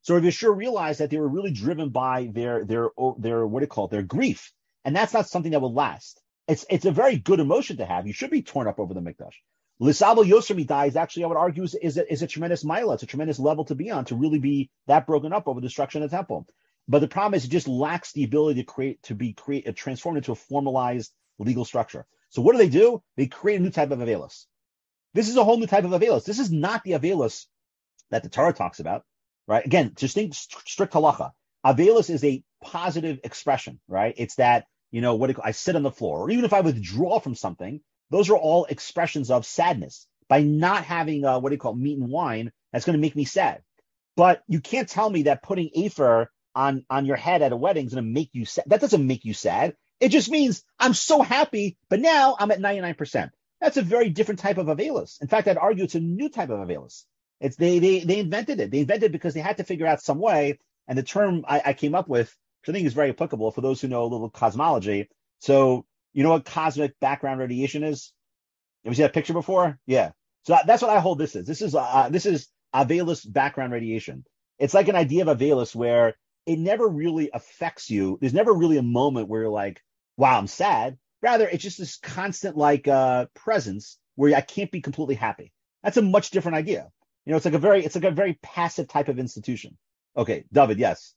Speaker 11: So Rav Yeshua realized that they were really driven by their their their what do you call it, their grief, and that's not something that will last. It's it's a very good emotion to have. You should be torn up over the mikdash. L'sabel yoser midai is actually, I would argue, is, is, a, is a tremendous mila. It's a tremendous level to be on, to really be that broken up over the destruction of the temple. But the problem is it just lacks the ability to create, to be create, transformed into a formalized legal structure. So what do they do? They create a new type of avelus. This is a whole new type of avelus. This is not the avelus that the Torah talks about, right? Again, distinct, strict halacha. Avelus is a positive expression, right? It's that, you know, what it, I sit on the floor, or even if I withdraw from something, those are all expressions of sadness. By not having uh, what do you call meat and wine, that's going to make me sad. But you can't tell me that putting afer on on your head at a wedding is going to make you sad. That doesn't make you sad. It just means I'm so happy, but now I'm at ninety-nine percent. That's a very different type of avelus. In fact, I'd argue it's a new type of avelus. It's they they they invented it. They invented it because they had to figure out some way. And the term I, I came up with, which I think is very applicable for those who know a little cosmology. So you know what cosmic background radiation is? Have you seen that picture before? Yeah. So that's what I hold this is. This is uh, this is avelus background radiation. It's like an idea of avelus where it never really affects you. There's never really a moment where you're like, wow, I'm sad. Rather, it's just this constant like uh, presence where I can't be completely happy. That's a much different idea. You know, it's like a very, it's like a very passive type of institution. Okay, David, yes.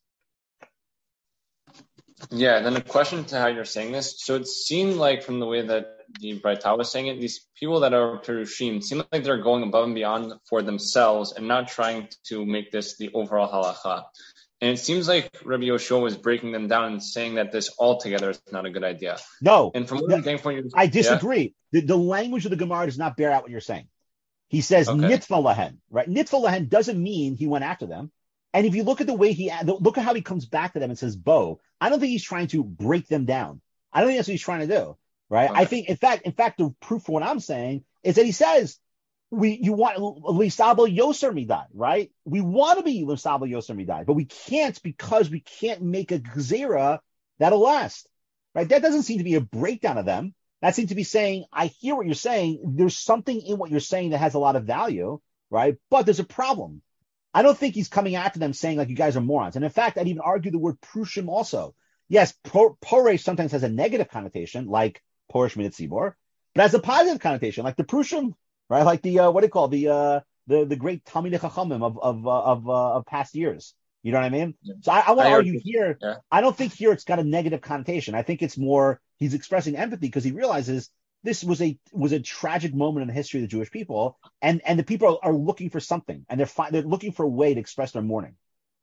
Speaker 7: Yeah, then a question to how you're saying this. So it seemed like from the way that the Braita was saying it, these people that are Perushim seem like they're going above and beyond for themselves and not trying to make this the overall halacha. And it seems like Rabbi Yoshua was breaking them down and saying that this altogether is not a good idea.
Speaker 11: No.
Speaker 7: And from what
Speaker 11: no,
Speaker 7: I'm getting from you,
Speaker 11: I disagree. Yeah? The, the language of the Gemara does not bear out what you're saying. He says okay. Nitfa lahen, right? Nitfa lahen doesn't mean he went after them. And if you look at the way he, look at how he comes back to them and says, Bo, I don't think he's trying to break them down. I don't think that's what he's trying to do, right? Okay. I think, in fact, in fact, the proof for what I'm saying is that he says, we, you want lisabel yoser midai, right? We want to be lisabel yoser midai, but we can't because we can't make a gzera that'll last, right? That doesn't seem to be a breakdown of them. That seems to be saying, I hear what you're saying. There's something in what you're saying that has a lot of value, right? But there's a problem. I don't think he's coming after them saying like you guys are morons. And in fact, I'd even argue the word prushim also. Yes, poresh sometimes has a negative connotation, like poresh minit tzibor, but has a positive connotation, like the prushim, right? Like the uh, what do you call the uh, the the great Talmidei Chachamim of of uh, of uh, of past years. You know what I mean? Yeah. So I, I want to argue argue here. Yeah. I don't think here it's got a negative connotation. I think it's more he's expressing empathy because he realizes this was a was a tragic moment in the history of the Jewish people, and, and the people are, are looking for something, and they're fi- they're looking for a way to express their mourning.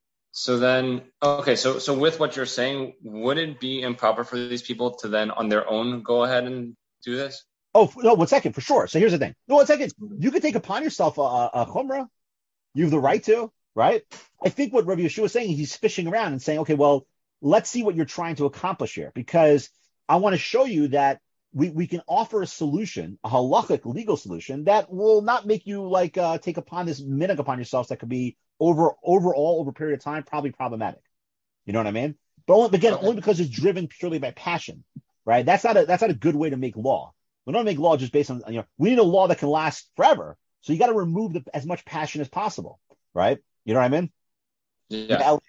Speaker 7: So then, okay, so so with what you're saying, would it be improper for these people to then, on their own, go ahead and do this?
Speaker 11: Oh no, one second, for sure. So here's the thing. No, one second. You could take upon yourself a, a, a chumrah. You have the right to, right? I think what Rabbi Yeshua is saying, he's fishing around and saying, okay, well, let's see what you're trying to accomplish here, because I want to show you that We we can offer a solution, a halachic legal solution that will not make you like uh, take upon this minhag upon yourselves that could be over overall over a period of time probably problematic. You know what I mean? But only, again, okay. only because it's driven purely by passion, right? That's not a that's not a good way to make law. We don't make law just based on you know we need a law that can last forever. So you got to remove the, as much passion as possible, right? You know what I mean?
Speaker 7: Yeah.
Speaker 11: yeah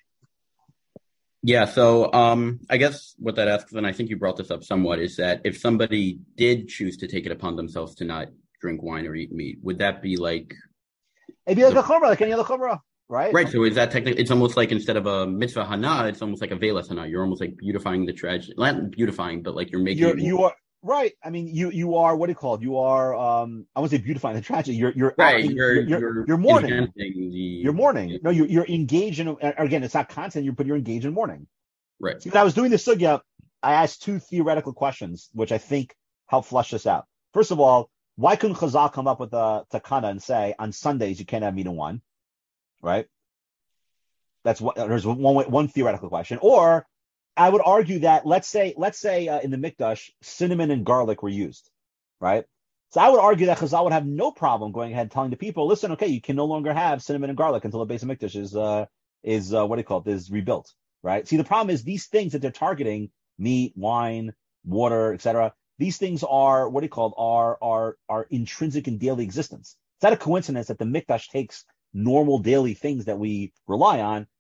Speaker 4: Yeah, so um, I guess what that asks, and I think you brought this up somewhat, is that if somebody did choose to take it upon themselves to not drink wine or eat meat, would that be like...
Speaker 11: It'd be like the, a chumrah, like any other chumrah, right?
Speaker 4: Right, so is that technically... It's almost like instead of a mitzvah hana, it's almost like a velas hana. You're almost like beautifying the tragedy. Not beautifying, but like you're making...
Speaker 11: You're, you are... Right. I mean, you you are, what do you call it? You are, um, I wouldn't say beautifying the tragedy. You're, you're,
Speaker 4: right.
Speaker 11: You're,
Speaker 4: you're,
Speaker 11: you're,
Speaker 4: you're,
Speaker 11: you're mourning.
Speaker 4: The,
Speaker 11: you're mourning. No, you're, you're engaged in, again, it's not content, but you're engaged in mourning.
Speaker 4: Right.
Speaker 11: See, when I was doing the sugya, I asked two theoretical questions, which I think help flush this out. First of all, why couldn't Chazal come up with a takana and say on Sundays you can't have meat and wine, right? That's what there's one one theoretical question. Or I would argue that let's say let's say uh, in the mikdash cinnamon and garlic were used, right? So I would argue that Chazal would have no problem going ahead and telling the people, listen, okay, you can no longer have cinnamon and garlic until the base of mikdash is uh, is uh, what do you call it? Is rebuilt. Right. See, the problem is these things that they're targeting, meat, wine, water, et cetera, these things are, what do you call it, are, are, are intrinsic in daily existence. It's not a coincidence that the mikdash takes normal daily things that we rely on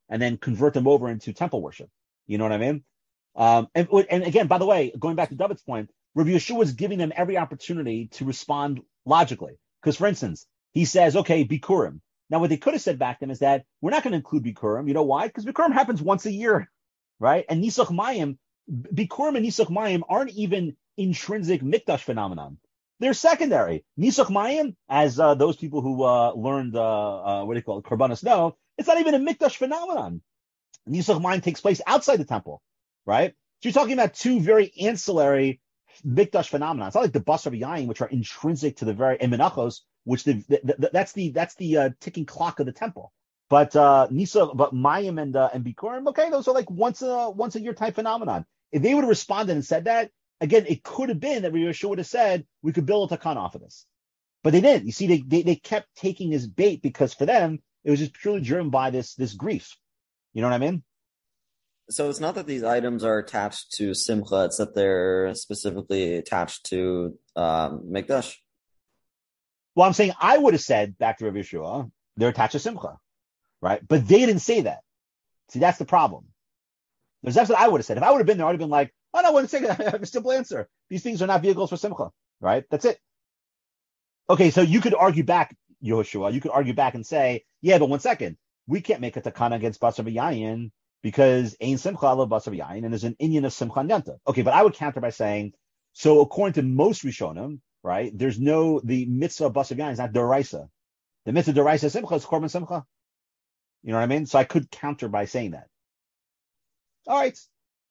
Speaker 11: and then convert them over into temple worship. You know what I mean? Um, and, and again, by the way, going back to David's point, Rabbi Yeshua is giving them every opportunity to respond logically. Because, for instance, he says, okay, Bikurim. Now, what they could have said back to him is that we're not going to include Bikurim. You know why? Because Bikurim happens once a year, right? And Nisach Mayim, Bikurim and Nisach Mayim aren't even intrinsic Mikdash phenomenon. They're secondary. Nisach Mayim, as uh, those people who uh, learned, uh, uh, what do you call it, Korbanos know, it's not even a Mikdash phenomenon. Nisach Mayim takes place outside the temple, right? So you're talking about two very ancillary Mikdash phenomena. It's not like the Basar V'Yayin, which are intrinsic to the very Emenachos, which the, the, the that's the that's the uh, ticking clock of the temple. But uh, Nisa, but Mayim and uh, and Bikurim, okay, those are like once a once a year type phenomenon. If they would have responded and said that, again, it could have been that Rabbi Yeshua would have said we could build a takan off of this, but they didn't. You see, they, they they kept taking his bait because for them it was just purely driven by this this grief. You know what I mean?
Speaker 12: So it's not that these items are attached to Simcha; it's that they're specifically attached to um, Mikdash.
Speaker 11: Well, I'm saying I would have said back to Rabbi Yeshua, they're attached to Simcha, right? But they didn't say that. See, that's the problem. There's that's what I would have said. If I would have been there, I would have been like, oh no, I wouldn't say that. I have a simple answer. These things are not vehicles for Simcha, right? That's it. Okay, so you could argue back, Yehoshua. You could argue back and say, yeah, but one second, we can't make a takana against Basar V'Yayin because Ein Simcha ala Basar V'Yayin, and there's an Inyan of Simcha and Yanta. Okay, but I would counter by saying, so according to most Rishonim, right, there's no, the mitzvah of Basar V'Yayin is not Doraisa. The mitzvah Doraisa Simcha is Korban Simcha. You know what I mean? So I could counter by saying that. All right.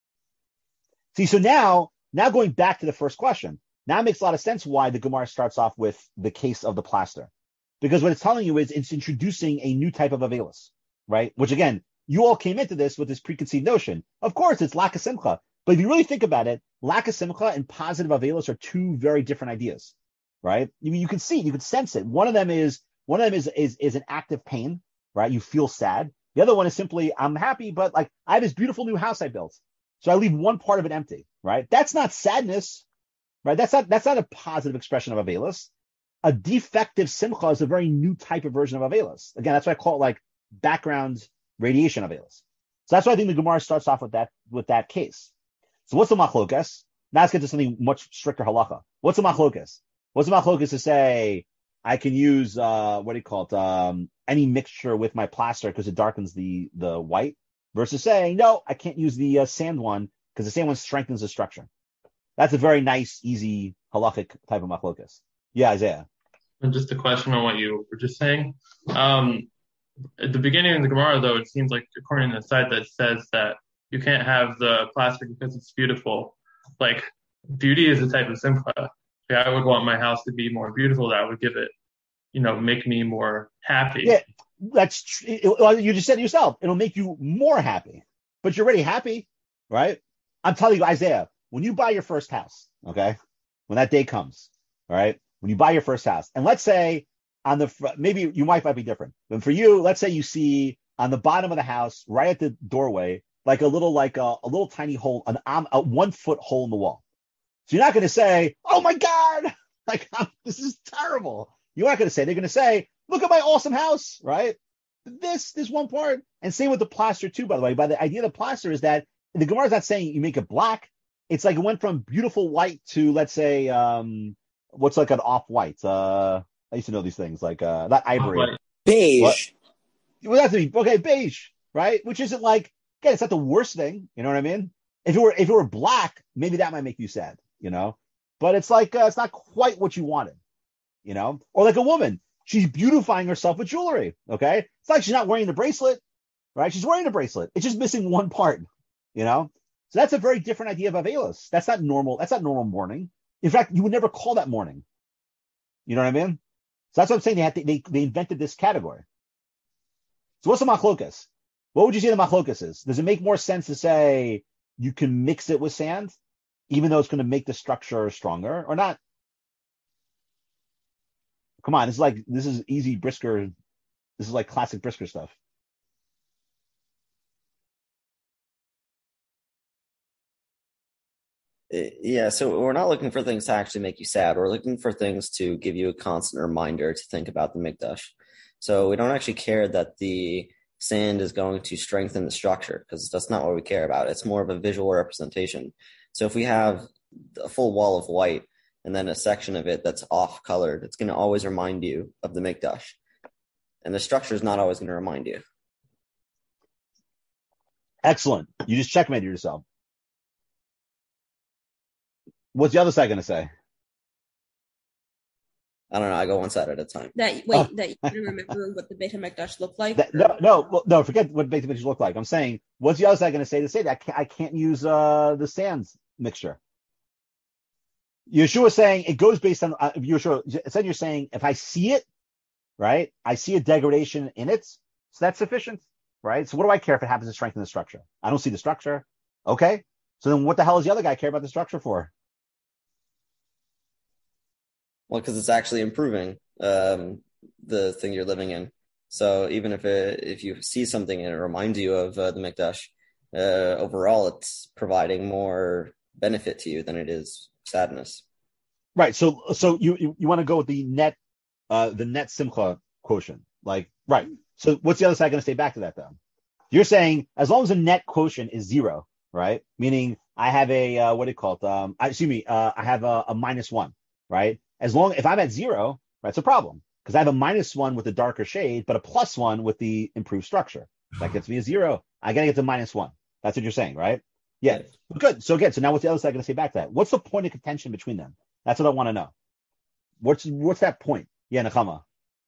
Speaker 11: See, so now, now going back to the first question, now it makes a lot of sense why the Gemara starts off with the case of the plaster. Because what it's telling you is it's introducing a new type of Avelis, right? Which again, you all came into this with this preconceived notion. Of course, it's Laka Simcha. But if you really think about it, Laka Simcha and positive Avelis are two very different ideas, right? You, you can see, you can sense it. One of them is, one of them is, is, is an active pain, right? You feel sad. The other one is simply, I'm happy, but like, I have this beautiful new house I built. So I leave one part of it empty, right? That's not sadness, right? That's not, that's not a positive expression of Avelis. A defective Simcha is a very new type of version of Avelis. Again, that's why I call it like background radiation Avelis. So that's why I think the Gemara starts off with that, with that case. So what's the machlokas? Now let's get to something much stricter halacha. What's the machlokas? What's the machlokas to say, I can use, uh, what do you call it? Um, any mixture with my plaster because it darkens the, the white, versus saying, no, I can't use the uh, sand one because the sand one strengthens the structure. That's a very nice, easy halachic type of machlokas. Yeah, Isaiah.
Speaker 3: And just a question on what you were just saying. Um, at the beginning of the Gemara, though, it seems like according to the side that says that you can't have the plastic because it's beautiful. Like, beauty is a type of simcha. Yeah, I would want my house to be more beautiful. That would give it, you know, make me more happy.
Speaker 11: Yeah, that's tr- it, you just said it yourself. It'll make you more happy, but you're already happy, right? I'm telling you, Isaiah, when you buy your first house, okay, when that day comes, all right, when you buy your first house, and let's say on the fr- maybe you might might be different, but for you, let's say you see on the bottom of the house, right at the doorway, like a little like a, a little tiny hole, an um, a one foot hole in the wall. So you're not going to say, "Oh my God, like I'm, this is terrible." You're not going to say. They're going to say, "Look at my awesome house," right? This, this one part, and same with the plaster too. By the way, by the idea of the plaster is that the Gemara is not saying you make it black. It's like it went from beautiful white to, let's say, um, what's like an off white. Uh, I used to know these things, like uh, not ivory,
Speaker 6: beige.
Speaker 11: What? It would have to be okay, beige, right? Which isn't like, again, it's not the worst thing. You know what I mean? If it were, if it were black, maybe that might make you sad, you know. But it's like uh, it's not quite what you wanted, you know. Or like a woman, she's beautifying herself with jewelry. Okay, it's like she's not wearing the bracelet, right? She's wearing a bracelet. It's just missing one part, you know. So that's a very different idea of Avelis. That's not normal. That's not normal mourning. In fact, you would never call that mourning. You know what I mean? So that's what I'm saying. They had to, they they invented this category. So what's the machlokas? What would you say the machlokas is? Does it make more sense to say you can mix it with sand, even though it's going to make the structure stronger, or not? Come on, this is like this is easy Brisker. This is like classic Brisker stuff.
Speaker 12: Yeah, so we're not looking for things to actually make you sad. We're looking for things to give you a constant reminder to think about the Mikdash. So we don't actually care that the sand is going to strengthen the structure, because that's not what we care about. It's more of a visual representation. So if we have a full wall of white and then a section of it that's off colored, it's going to always remind you of the mikdash. And the structure is not always going to remind you.
Speaker 11: Excellent. You just checkmated yourself. What's the other side going to say?
Speaker 12: I don't know. I go one side at a time.
Speaker 13: That wait,
Speaker 11: Oh.
Speaker 13: that you can remember what the Beit HaMikdash looked like.
Speaker 11: That, no, no, well, no. Forget what Beit HaMikdash look like. I'm saying, what's the other side going to say to say that I can't, I can't use uh, the sands mixture? Yeshua saying it goes based on uh, Yeshua. Instead, you're saying if I see it, right? I see a degradation in it, so that's sufficient, right? So what do I care if it happens to strengthen the structure? I don't see the structure. Okay, so then what the hell does the other guy care about the structure for?
Speaker 12: Well, because it's actually improving um, the thing you're living in. So even if it, if you see something and it reminds you of uh, the Mikdash, uh, overall it's providing more benefit to you than it is sadness.
Speaker 11: Right. So so you you, you want to go with the net uh, the net simcha quotient, like right. So what's the other side going to say back to that though? You're saying as long as the net quotient is zero, right? Meaning I have a uh, what do you call it? Um, I, excuse me, uh, I have a, a minus one, right? As long if I'm at zero, right, it's a problem because I have a minus one with the darker shade, but a plus one with the improved structure. That gets me a zero. I gotta get to minus one. That's what you're saying, right? Yeah. Good. So again, so now what's the other side going to say back to that? What's the point of contention between them? That's what I want to know. What's what's that point? Yeah, Nechama.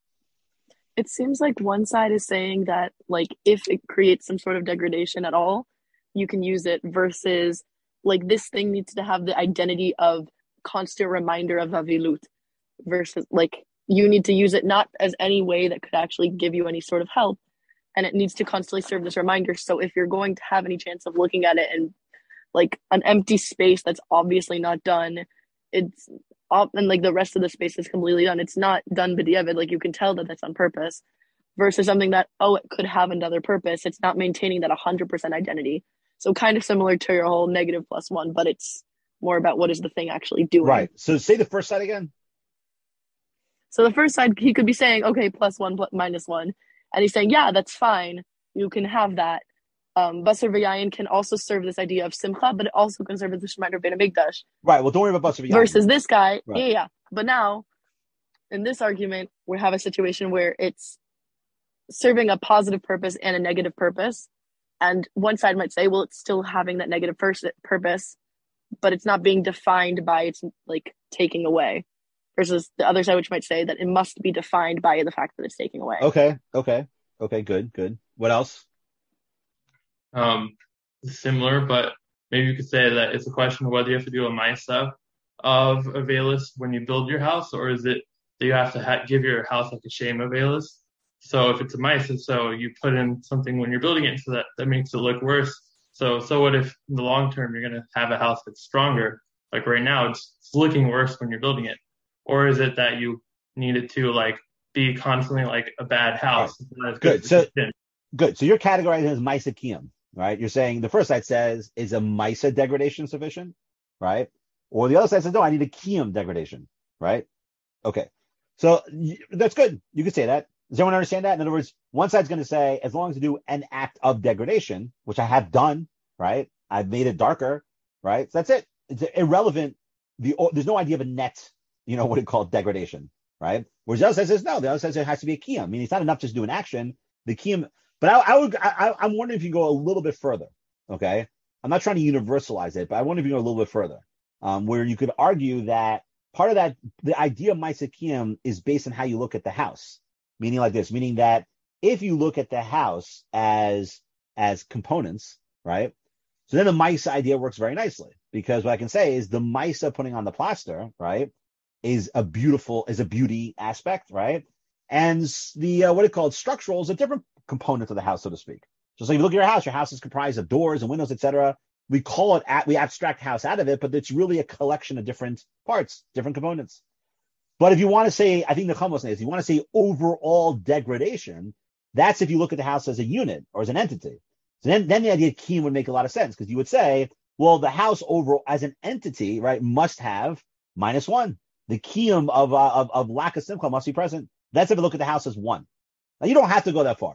Speaker 8: It seems like one side is saying that, like, if it creates some sort of degradation at all, you can use it versus, like, this thing needs to have the identity of constant reminder of Avilut versus, like, you need to use it not as any way that could actually give you any sort of help, and it needs to constantly serve this reminder. So if you're going to have any chance of looking at it and, like, an empty space that's obviously not done, it's and like the rest of the space is completely done. It's not done b'diavad. Like you can tell that that's on purpose versus something that, oh, it could have another purpose. It's not maintaining that one hundred percent identity. So kind of similar to your whole negative plus one, but it's more about what is the thing actually doing.
Speaker 11: Right. So say the first side again.
Speaker 8: So the first side, he could be saying, okay, plus one, plus, minus one. And he's saying, yeah, that's fine. You can have that. Um, Basar v'yayin can also serve this idea of simcha, but it also can serve as the reminder of Beit HaMikdash.
Speaker 11: Right. Well, don't worry about Basar v'yayin.
Speaker 8: Versus this guy,
Speaker 11: right.
Speaker 8: yeah, yeah. But now, in this argument, we have a situation where it's serving a positive purpose and a negative purpose. And one side might say, well, it's still having that negative pers- purpose, but it's not being defined by its, like, taking away. Versus the other side, which might say that it must be defined by the fact that it's taking away.
Speaker 11: Okay. Okay. Okay. Good. Good. What else?
Speaker 3: Um, similar, but maybe you could say that it's a question of whether you have to do a Maisa of Avelis when you build your house, or is it that you have to ha- give your house like a shame Avelis? So if it's a Maisa, so you put in something when you're building it, so that, that makes it look worse. So so what if in the long term you're going to have a house that's stronger? Like right now, it's, it's looking worse when you're building it. Or is it that you need it to like be constantly like a bad house?
Speaker 11: Right. Good. So good. So you're categorizing it as Maisa Kiyam. Right, you're saying the first side says, is a Maisa degradation sufficient, right? Or the other side says, no, I need a Kiyam degradation, right? Okay, so that's good. You could say that. Does everyone understand that? In other words, one side's going to say, as long as you do an act of degradation, which I have done, right? I've made it darker, right? So that's it. It's irrelevant. The there's no idea of a net, you know, what do you call it, degradation, right? Whereas the other side says, no, the other side says it has to be a Kiyam. I mean, it's not enough just to do an action. The Kiyam. But I, I would, I, I'm wondering if you go a little bit further. Okay, I'm not trying to universalize it, but I wonder if you go a little bit further, um, where you could argue that part of that, the idea of Maisa Kiyam is based on how you look at the house. Meaning like this, meaning that if you look at the house as as components, right? So then the Maisa idea works very nicely because what I can say is the Maisa putting on the plaster, right, is a beautiful, is a beauty aspect, right? And the uh, what do you call it, structural is a different component of the house, so to speak. Just like you look at your house, your house is comprised of doors and windows, et cetera. We call it, at, we abstract house out of it, but it's really a collection of different parts, different components. But if you want to say, I think the Chum was saying, if you want to say overall degradation, that's if you look at the house as a unit or as an entity. So then, then the idea of Kiyam would make a lot of sense because you would say, well, the house overall as an entity, right, must have minus one. The Kiyam of, uh, of, of lack of simcha must be present. That's if you look at the house as one. Now, you don't have to go that far.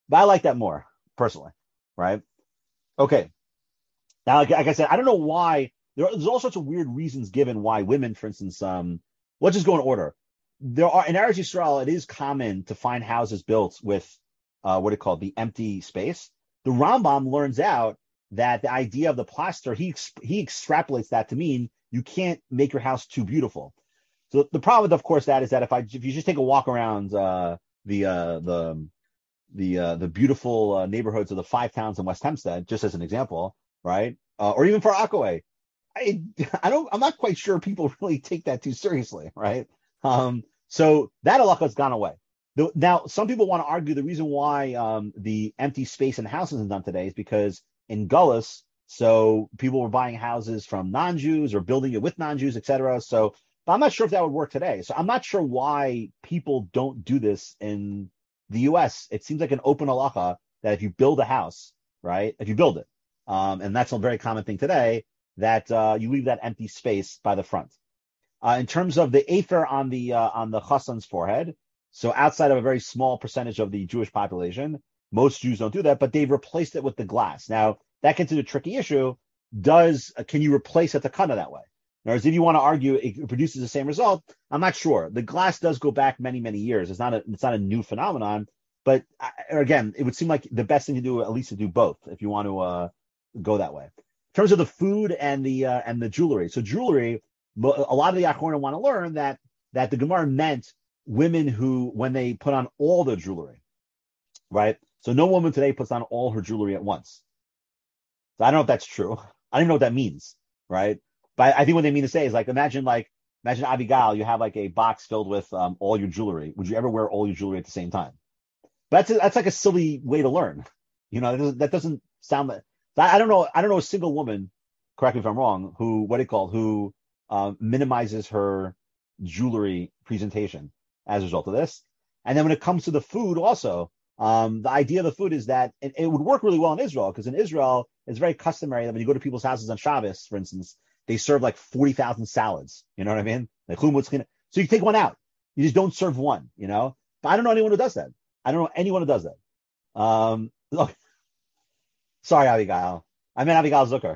Speaker 11: But I like that more personally, right? Okay. Now, like, like I said, I don't know why. There, there's all sorts of weird reasons given why women, for instance, um, let's just go in order. There are in Eretz Yisrael, it is common to find houses built with uh, what it called the empty space. The Rambam learns out that the idea of the plaster, he he extrapolates that to mean you can't make your house too beautiful. So the problem with, of course, that is that if I if you just take a walk around uh, the uh, the the uh, the beautiful uh, neighborhoods of the five towns in West Hempstead, just as an example, right, uh, or even for Akaway, I I don't I'm not quite sure people really take that too seriously, right? Um, so that halakha has gone away. The, now, some people want to argue the reason why um, the empty space in houses is done today is because in Gullus, so people were buying houses from non-Jews or building it with non-Jews, et cetera. So, but I'm not sure if that would work today. So I'm not sure why people don't do this in the U S. It seems like an open halakha that if you build a house, right, if you build it, um, and that's a very common thing today, that uh, you leave that empty space by the front. Uh, in terms of the afer on the uh, on the chassan's forehead, so outside of a very small percentage of the Jewish population, most Jews don't do that, but they've replaced it with the glass. Now, that gets into a tricky issue. Does uh, can you replace it to kana that way? Whereas if you want to argue it produces the same result, I'm not sure. The glass does go back many, many years. It's not a it's not a new phenomenon. But uh, again, it would seem like the best thing to do, at least to do both, if you want to uh, go that way. In terms of the food and the uh, and the jewelry, so jewelry, a lot of the Achronim want to learn that that the Gemara meant women who, when they put on all their jewelry, right? So no woman today puts on all her jewelry at once. So I don't know if that's true. I don't even know what that means, right? But I think what they mean to say is like, imagine like, imagine Abigail, you have like a box filled with um, all your jewelry. Would you ever wear all your jewelry at the same time? But that's, a, that's like a silly way to learn. You know, that doesn't, that doesn't sound that, I don't know. I don't know a single woman, correct me if I'm wrong, who, what do you call, who uh, minimizes her jewelry presentation as a result of this. And then when it comes to the food also, um, the idea of the food is that it, it would work really well in Israel, because in Israel, it's very customary that when you go to people's houses on Shabbos, for instance, they serve like forty thousand salads. You know what I mean? Like, so you take one out. You just don't serve one, you know? But I don't know anyone who does that. I don't know anyone who does that. Um, look, sorry, Abigail. I meant Abigail Zucker.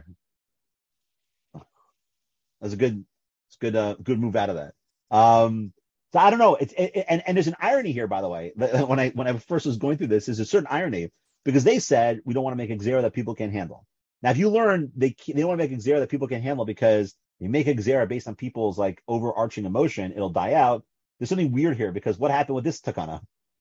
Speaker 11: That's a good, it's good, uh, good move out of that. Um, so I don't know. It's it, it, and and there's an irony here, by the way. When I when I first was going through this, there's a certain irony because they said we don't want to make a gzera that people can handle. Now, if you learn they they want to make a gzera that people can handle because you make a gzera based on people's like overarching emotion, it'll die out. There's something weird here because what happened with this takana?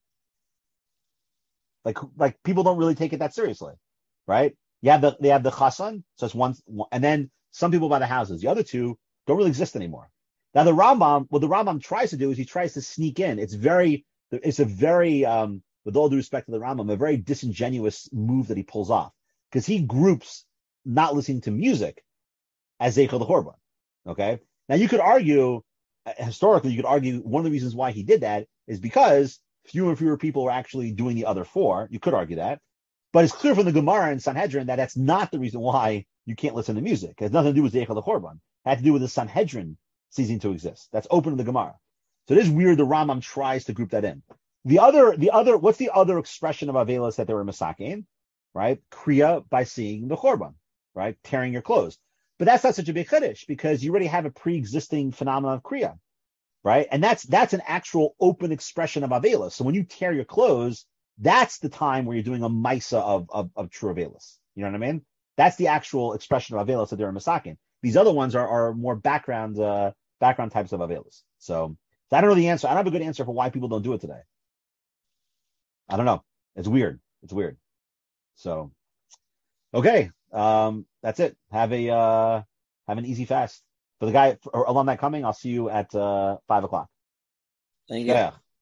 Speaker 11: Like like people don't really take it that seriously, right? You have the they have the chassan, so it's one, and then some people buy the houses. The other two don't really exist anymore. Now the Rambam, what the Rambam tries to do is he tries to sneak in. It's very, it's a very, um, with all due respect to the Rambam, a very disingenuous move that he pulls off because he groups not listening to music as Zeichel the Korban. Okay, now you could argue historically, you could argue one of the reasons why he did that is because fewer and fewer people were actually doing the other four. You could argue that, but it's clear from the Gemara and Sanhedrin that that's not the reason why you can't listen to music. It has nothing to do with Zeichel the Korban. It had to do with the Sanhedrin ceasing to exist. That's open to the Gemara. So it is weird the Rambam tries to group that in. The other, the other, what's the other expression of Avelis that they were masakin? Right? Kriya, by seeing the Korban, right? Tearing your clothes. But that's not such a big chiddush because you already have a pre-existing phenomenon of Kriya, right? And that's, that's an actual open expression of Avelis. So when you tear your clothes, that's the time where you're doing a Maisa of, of, of true Avelis. You know what I mean? That's the actual expression of Avelis that they're masakin. These other ones are, are more background, uh, background types of Avelis. So, so I don't know the answer. I don't have a good answer for why people don't do it today. I don't know. It's weird. It's weird. So, okay. Um, that's it. Have a, uh, have an easy fast. For the guy, or alumni coming, I'll see you at, uh, five o'clock.
Speaker 12: Thank you.
Speaker 11: Yeah.